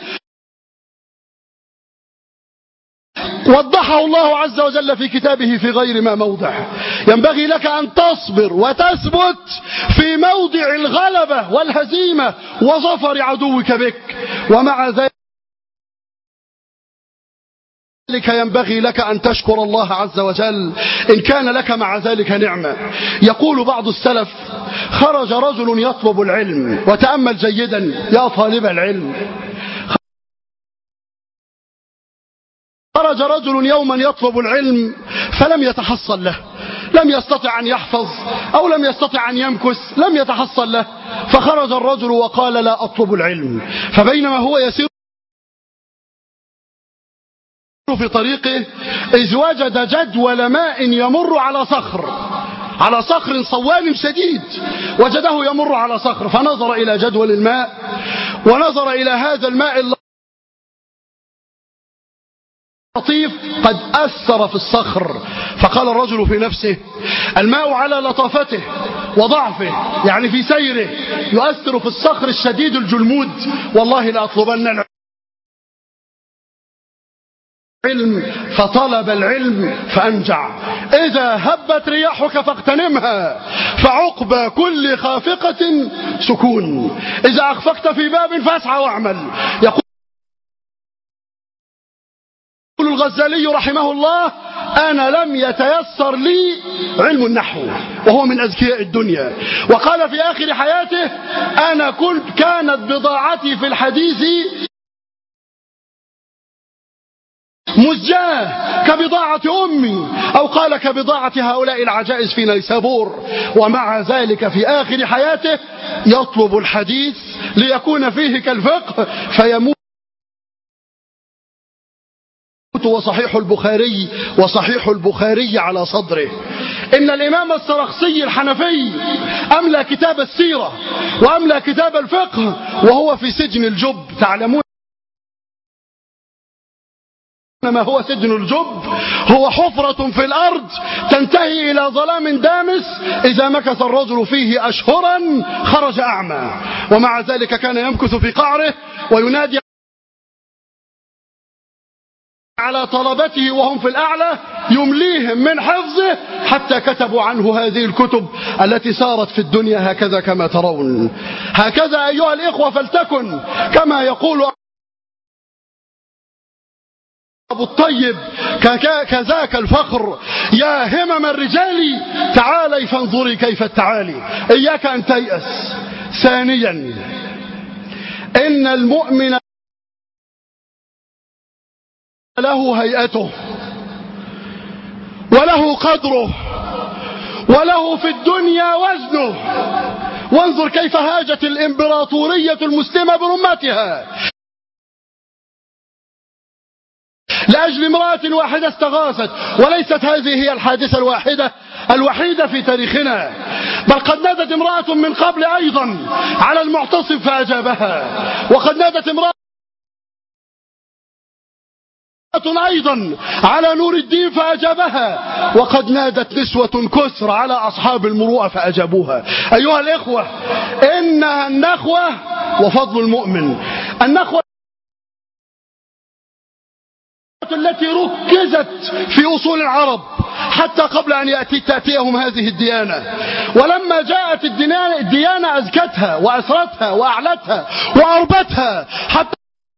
وضحه الله عز وجل في كتابه في غير ما موضع. ينبغي لك أن تصبر وتثبت في موضع الغلبة والهزيمة وظفر عدوك بك، ومع ذلك لذلك ينبغي لك أن تشكر الله عز وجل إن كان لك مع ذلك نعمة. يقول بعض السلف: خرج رجل يطلب العلم، وتأمل جيدا يا طالب العلم، خرج رجل يوما يطلب العلم فلم يتحصل له، لم يستطع أن يحفظ أو لم يستطع أن يمكث، لم يتحصل له، فخرج الرجل وقال: لا أطلب العلم. فبينما هو يسير في طريقه إذ وجد جدول ماء يمر على صخر، على صخر صوال شديد، وجده يمر على صخر، فنظر إلى جدول الماء ونظر إلى هذا الماء اللطيف قد أثر في الصخر، فقال الرجل في نفسه: الماء على لطافته وضعفه، يعني في سيره، يؤثر في الصخر الشديد الجلمود، والله لأطلبن العلم. علم فطلب العلم فأنجع. إذا هبت رياحك فاغتنمها، فعقبى كل خافقة سكون. إذا أخفقت في باب فاسعى واعمل. يقول الغزالي رحمه الله: أنا لم يتيسر لي علم النحو وهو من أذكياء الدنيا. وقال في آخر حياته: أنا كنت كانت بضاعتي في الحديث مزجاة كبضاعة أمي، أو قال كبضاعة هؤلاء العجائز في نيسابور. ومع ذلك في آخر حياته يطلب الحديث ليكون فيه كالفقه فيموت وصحيح البخاري وصحيح البخاري على صدره. إن الإمام السرخسي الحنفي أملى كتاب السيرة وأملى كتاب الفقه وهو في سجن الجب. تعلمون ما هو سجن الجب؟ هو حفرة في الأرض تنتهي إلى ظلام دامس، إذا مكث الرجل فيه أشهرا خرج أعمى، ومع ذلك كان يمكث في قعره وينادي على طلبته وهم في الأعلى يمليهم من حفظه، حتى كتبوا عنه هذه الكتب التي سارت في الدنيا هكذا كما ترون. هكذا أيها الإخوة فلتكن، كما يقول أبو الطيب: كذاك الفخر يا همم الرجال، تعالي فانظري كيف التعالي. إياك أن تيأس. ثانيا، إن المؤمن له هيئته وله قدره وله في الدنيا وزنه. وانظر كيف هاجت الإمبراطورية المسلمة برمتها لأجل امرأة واحدة استغاثت، وليست هذه هي الحادثة الواحدة الوحيدة في تاريخنا، بل قد نادت امرأة من قبل أيضا على المعتصم فأجابها، وقد نادت امرأة أيضا على نور الدين فأجابها، وقد نادت نسوة كثر على أصحاب المروءة فأجابوها. أيها الإخوة، إنها النخوة وفضل المؤمن. النخوة التي ركزت في أصول العرب حتى قبل أن يأتي تأتيهم هذه الديانة، ولما جاءت الديانة, الديانة أزكتها وأسرتها وأعلتها وأربتها، حتى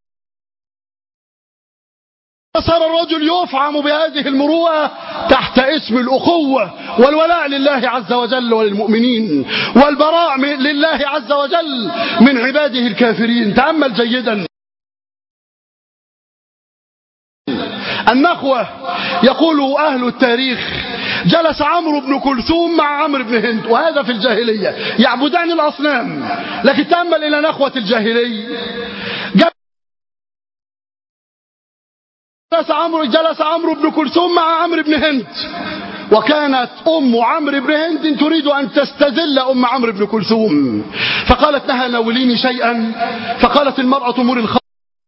صار الرجل يفعم بهذه المروءة تحت اسم الأخوة والولاء لله عز وجل وللمؤمنين، والبراء لله عز وجل من عباده الكافرين. تأمل جيدا. النخوة، يقول أهل التاريخ: جلس عمرو بن كلثوم مع عمرو بن هند، وهذا في الجاهلية، يعبدان الأصنام. لكن تأمل إلى نخوة الجاهلية. جلس عمرو جلس عمرو بن كلثوم مع عمرو بن هند، وكانت أم عمرو بن هند تريد أن تستذل أم عمرو بن كلثوم، فقالت لها: ناوليني شيئا. فقالت المرأة: مر الخادم.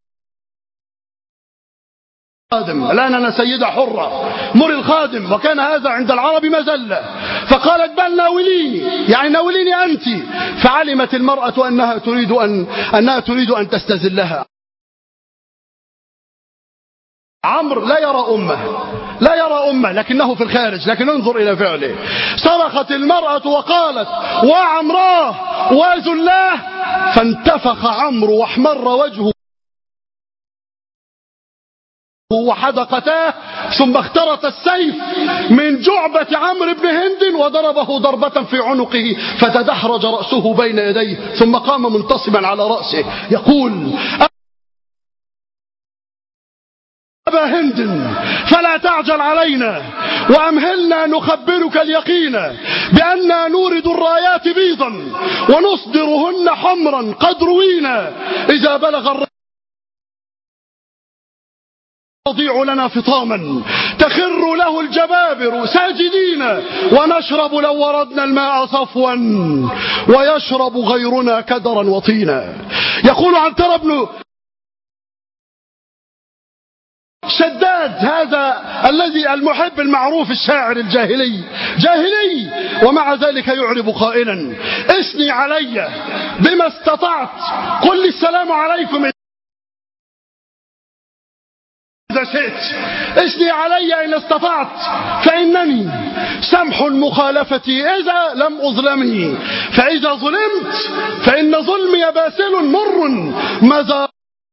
الآن أنا سيدة حرة، مر الخادم، وكان هذا عند العرب مذلة. فقالت: بل ناوليني، يعني ناوليني أنت. فعلمت المرأة أنها تريد أن أنها تريد أن تستذلها. عمرو لا يرى أمه، لا يرى أمه، لكنه في الخارج. لكن انظر إلى فعله. صرخت المرأة وقالت: وعمراه وذلاه، فانتفخ عمرو واحمر وجهه وحدقتاه، ثم اخترت السيف من جعبة عمرو بن هند وضربه ضربة في عنقه فتدحرج رأسه بين يديه، ثم قام منتصبا على رأسه يقول: أبا هند فلا تعجل علينا وأمهلنا نخبرك اليقين بأننا نورد الرايات بيضا ونصدرهن حمرا قد روينا إذا بلغ الرأي تضيع لنا فطاما تخر له الجبابر ساجدين، ونشرب لو وردنا الماء صفوا ويشرب غيرنا كدرا وطينا. يقول عنتر بن شداد هذا الذي المحب المعروف الشاعر الجاهلي جاهلي ومع ذلك يعرب قائلا: اثني علي بما استطعت، قل لي السلام عليكم إذا شئت، اثني علي إن استطعت، فإنني سمح المخالفة إذا لم أظلمي، فإذا ظلمت فإن ظلمي باسل مر مذاقته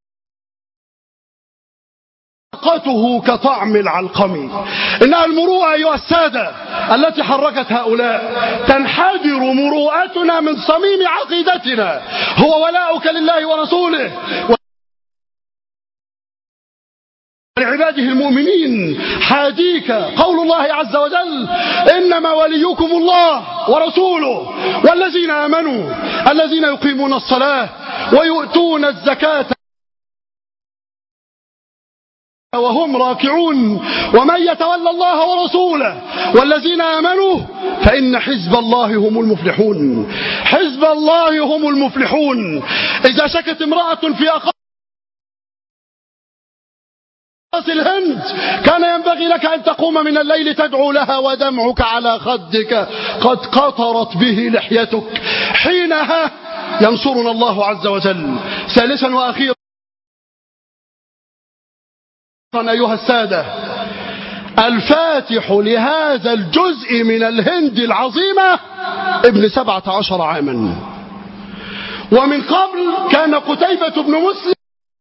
كطعم العلقم. إنها المروءة أيها السادة التي حركت هؤلاء. تنحدر مروءتنا من صميم عقيدتنا، هو ولاؤك لله ورسوله لعباده المؤمنين حاديك. قول الله عز وجل: إنما وليكم الله ورسوله والذين آمنوا الذين يقيمون الصلاة ويؤتون الزكاة وهم راكعون ومن يتولى الله ورسوله والذين آمنوا فإن حزب الله هم المفلحون. حزب الله هم المفلحون. إذا شكت امرأة في أقاصي الهند كان ينبغي لك أن تقوم من الليل تدعو لها ودمعك على خدك قد قطرت به لحيتك، حينها ينصرنا الله عز وجل. ثالثا وأخيرا أيها السادة، الفاتح لهذا الجزء من الهند العظيمة ابن سبعة عشر عاما، ومن قبل كان قتيبة بن مسلم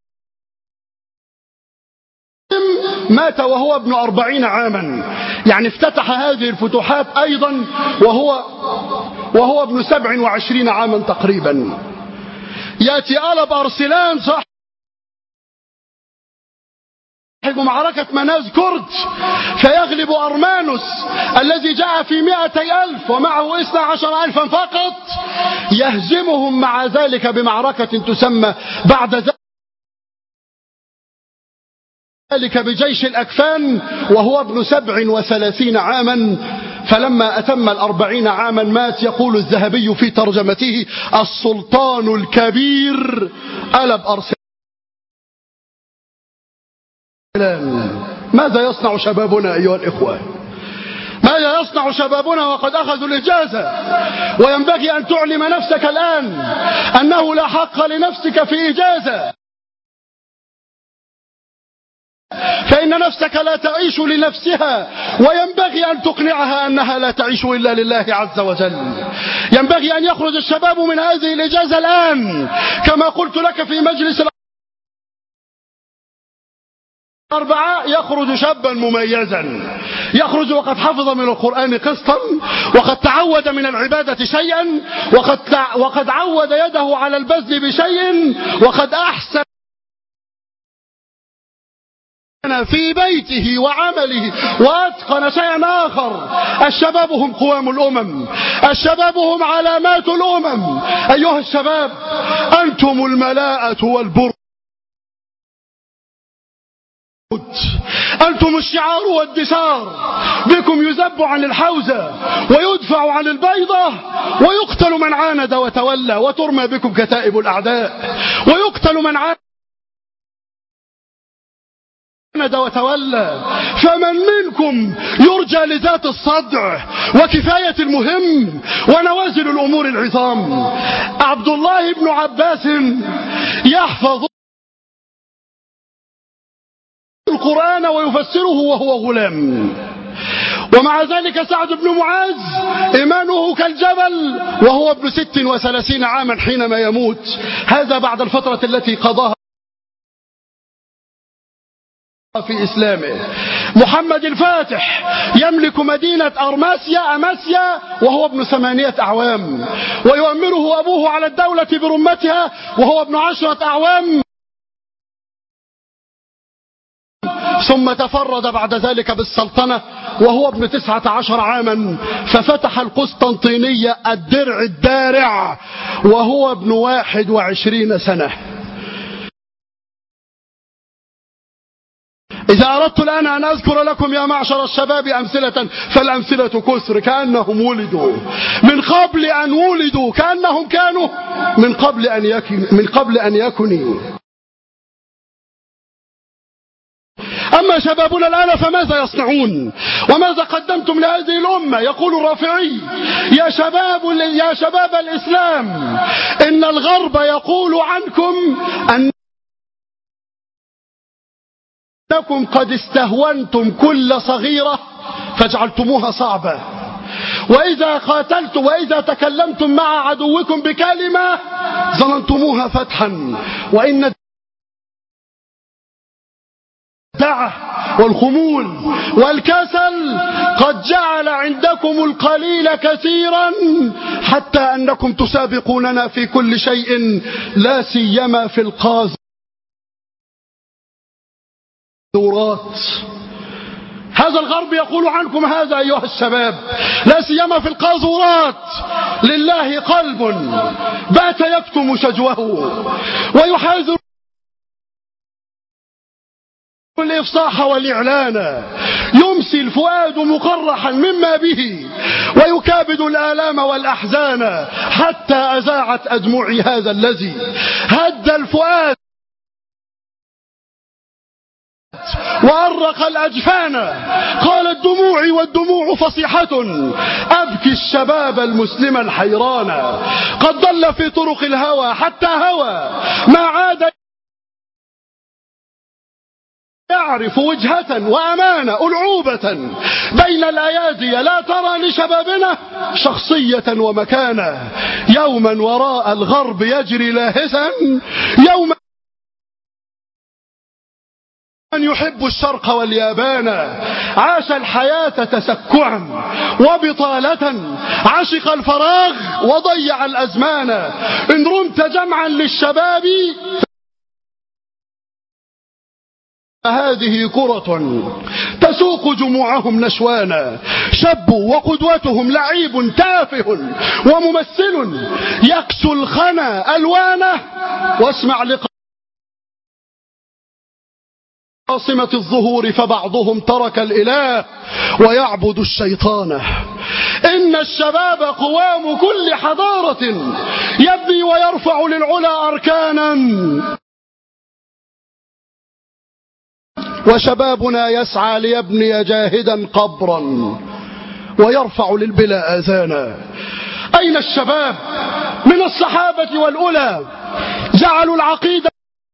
مات وهو ابن أربعين عاما، يعني افتتح هذه الفتوحات أيضا وهو وهو ابن سبع وعشرين عاما تقريبا. يأتي ألب أرسلان صاحب معركة مناز كرد فيغلب أرمانوس الذي جاء في مئتي ألف ومعه اثنا عشر ألفا فقط، يهزمهم مع ذلك بمعركة تسمى بعد ذلك بجيش الأكفان وهو ابن سبع وثلاثين عاما. فلما أتم الأربعين عاما مات. يقول الذهبي في ترجمته: السلطان الكبير ألب أرسلان. ماذا يصنع شبابنا أيها الإخوة؟ ماذا يصنع شبابنا وقد أخذوا الإجازة؟ وينبغي أن تعلم نفسك الآن أنه لا حق لنفسك في إجازة، فإن نفسك لا تعيش لنفسها، وينبغي أن تقنعها أنها لا تعيش إلا لله عز وجل. ينبغي أن يخرج الشباب من هذه الإجازة الآن، كما قلت لك في مجلس الأربعاء، يخرج شابا مميزا، يخرج وقد حفظ من القرآن قسطا، وقد تعود من العبادة شيئا، وقد, وقد عود يده على البذل بشيء، وقد أحسن في بيته وعمله وأتقن شيئا آخر. الشباب هم قوام الأمم، الشباب هم علامات الأمم. أيها الشباب، أنتم الملاءة والبر، أنتم الشعار والدسار، بكم يذب عن الحوزة ويدفع عن البيضة، ويقتل من عاند وتولى، وترمى بكم كتائب الأعداء، ويقتل من عاند وتولى. فمن منكم يرجى لذات الصدع وكفاية المهم ونوازل الأمور العظام؟ عبد الله بن عباس يحفظ القرآن ويفسره وهو غلام، ومع ذلك سعد بن معاذ إيمانه كالجبل وهو ابن ست وثلاثين عاما حينما يموت. هذا بعد الفترة التي قضاها في إسلامه. محمد الفاتح يملك مدينة أرماسيا أماسيا وهو ابن ثمانية أعوام، ويؤمره أبوه على الدولة برمتها وهو ابن عشرة أعوام، ثم تفرد بعد ذلك بالسلطنة وهو ابن تسعة عشر عاما، ففتح القسطنطينية الدرع الدارع وهو ابن واحد وعشرين سنة. إذا أردت الآن أن أذكر لكم يا معشر الشباب أمثلة فالأمثلة كثر، كأنهم ولدوا من قبل أن ولدوا، كأنهم كانوا من قبل أن يكن من قبل أن يكونوا. أما شبابنا الآن فماذا يصنعون وماذا قدمتم لهذه الأمة؟ يقول الرافعي: يا شباب يا شباب الإسلام، إن الغرب يقول عنكم أن أنكم قد استهونتم كل صغيرة فجعلتموها صعبة، وإذا قاتلتم وإذا تكلمتم مع عدوكم بكلمة ظننتموها فتحا، وإن الدعة والخمول والكسل قد جعل عندكم القليل كثيرا، حتى أنكم تسابقوننا في كل شيء لا سيما في القاذورات. هذا الغرب يقول عنكم هذا أيها الشباب، لا سيما في القاذورات. لله قلب بات يكتم شجوه ويحاذر الإفصاح والإعلان، يمسي الفؤاد مقرحا مما به ويكابد الآلام والأحزان، حتى أزاعت أدمعي هذا الذي هد الفؤاد وأرق الأجفان. قالت دموعي والدموع فصيحة أبكي الشباب المسلم الحيران، قد ضل في طرق الهوى حتى هوى ما عاد يعرف وجهة وأمانة ألعوبة بين الأيادي، لا ترى لشبابنا شخصية ومكانة. يوما وراء الغرب يجري لاهثا، يوما من يحب الشرق واليابان، عاش الحياة تسكعا وبطالة، عشق الفراغ وضيع الأزمان. إن رمت جمعا للشباب هذه كرة تسوق جموعهم نشوانا، شبوا وقدوتهم لعيب تافه وممثل يكسو الخنا ألوانه. واسمع لقاصمة الظهور فبعضهم ترك الإله ويعبد الشيطان. إن الشباب قوام كل حضارة، يبني ويرفع للعلا أركانا، وشبابنا يسعى ليبني جاهدا قبرا ويرفع للبلا آذانا. أين الشباب من الصحابة والأولى؟ جعلوا العقيدة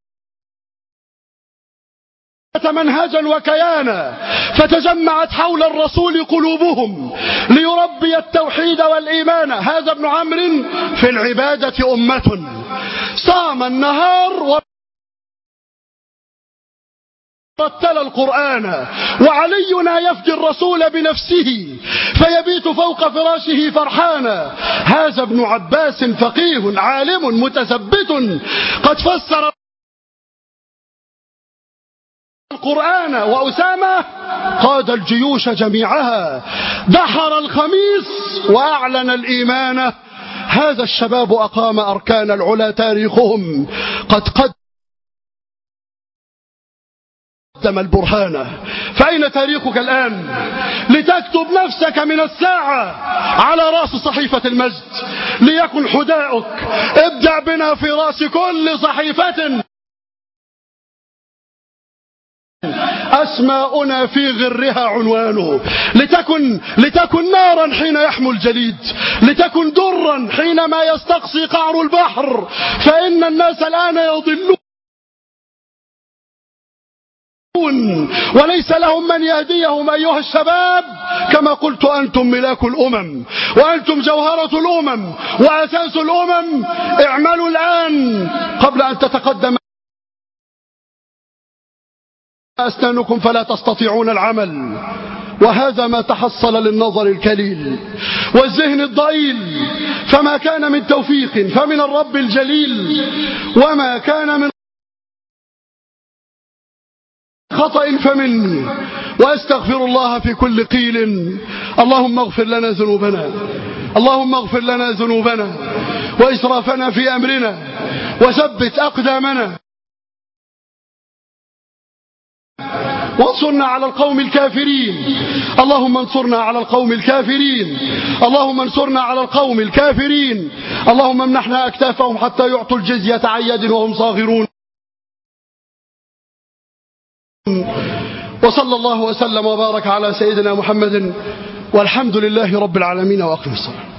منهجا وكيانا، فتجمعت حول الرسول قلوبهم ليربي التوحيد والإيمان. هذا ابن عمرو: في العبادة أمة صام النهار رتل القرآن، وعلينا يفدي الرسول بنفسه فيبيت فوق فراشه فرحانا. هذا ابن عباس فقيه عالم متثبت قد فسر القرآن، وأسامة قاد الجيوش جميعها، دحر الخميس وأعلن الإيمان. هذا الشباب أقام أركان العلا، تاريخهم قد قد قدم البرهان. فأين تاريخك الآن لتكتب نفسك من الساعة على رأس صحيفة المجد؟ ليكن حداؤك ابدع بنا في رأس كل صحيفة. أسماؤنا في غرها عنوانه، لتكن لتكن نارا حين يحمو الجليد، لتكن درا حينما يستقصي قعر البحر. فإن الناس الآن يضلون وليس لهم من يهديهم. أيها الشباب، كما قلت أنتم ملاك الأمم، وأنتم جوهرة الأمم وأساس الأمم. اعملوا الآن قبل أن تتقدم أسنانكم فلا تستطيعون العمل، وهذا ما تحصل للنظر الكليل والذهن الضئيل. فما كان من توفيق فمن الرب الجليل، وما كان من خطأ فمني، وأستغفر الله في كل قيل. اللهم اغفر لنا ذنوبنا، اللهم اغفر لنا ذنوبنا وإسرافنا في أمرنا، وثبت أقدامنا، وانصرنا على القوم الكافرين. اللهم انصرنا على القوم الكافرين، اللهم انصرنا على القوم الكافرين. اللهم امنحنا أكتافهم حتى يعطوا الجزية عن يد وهم صاغرون. وصلى الله وسلم وبارك على سيدنا محمد، والحمد لله رب العالمين، وأقم الصلاة.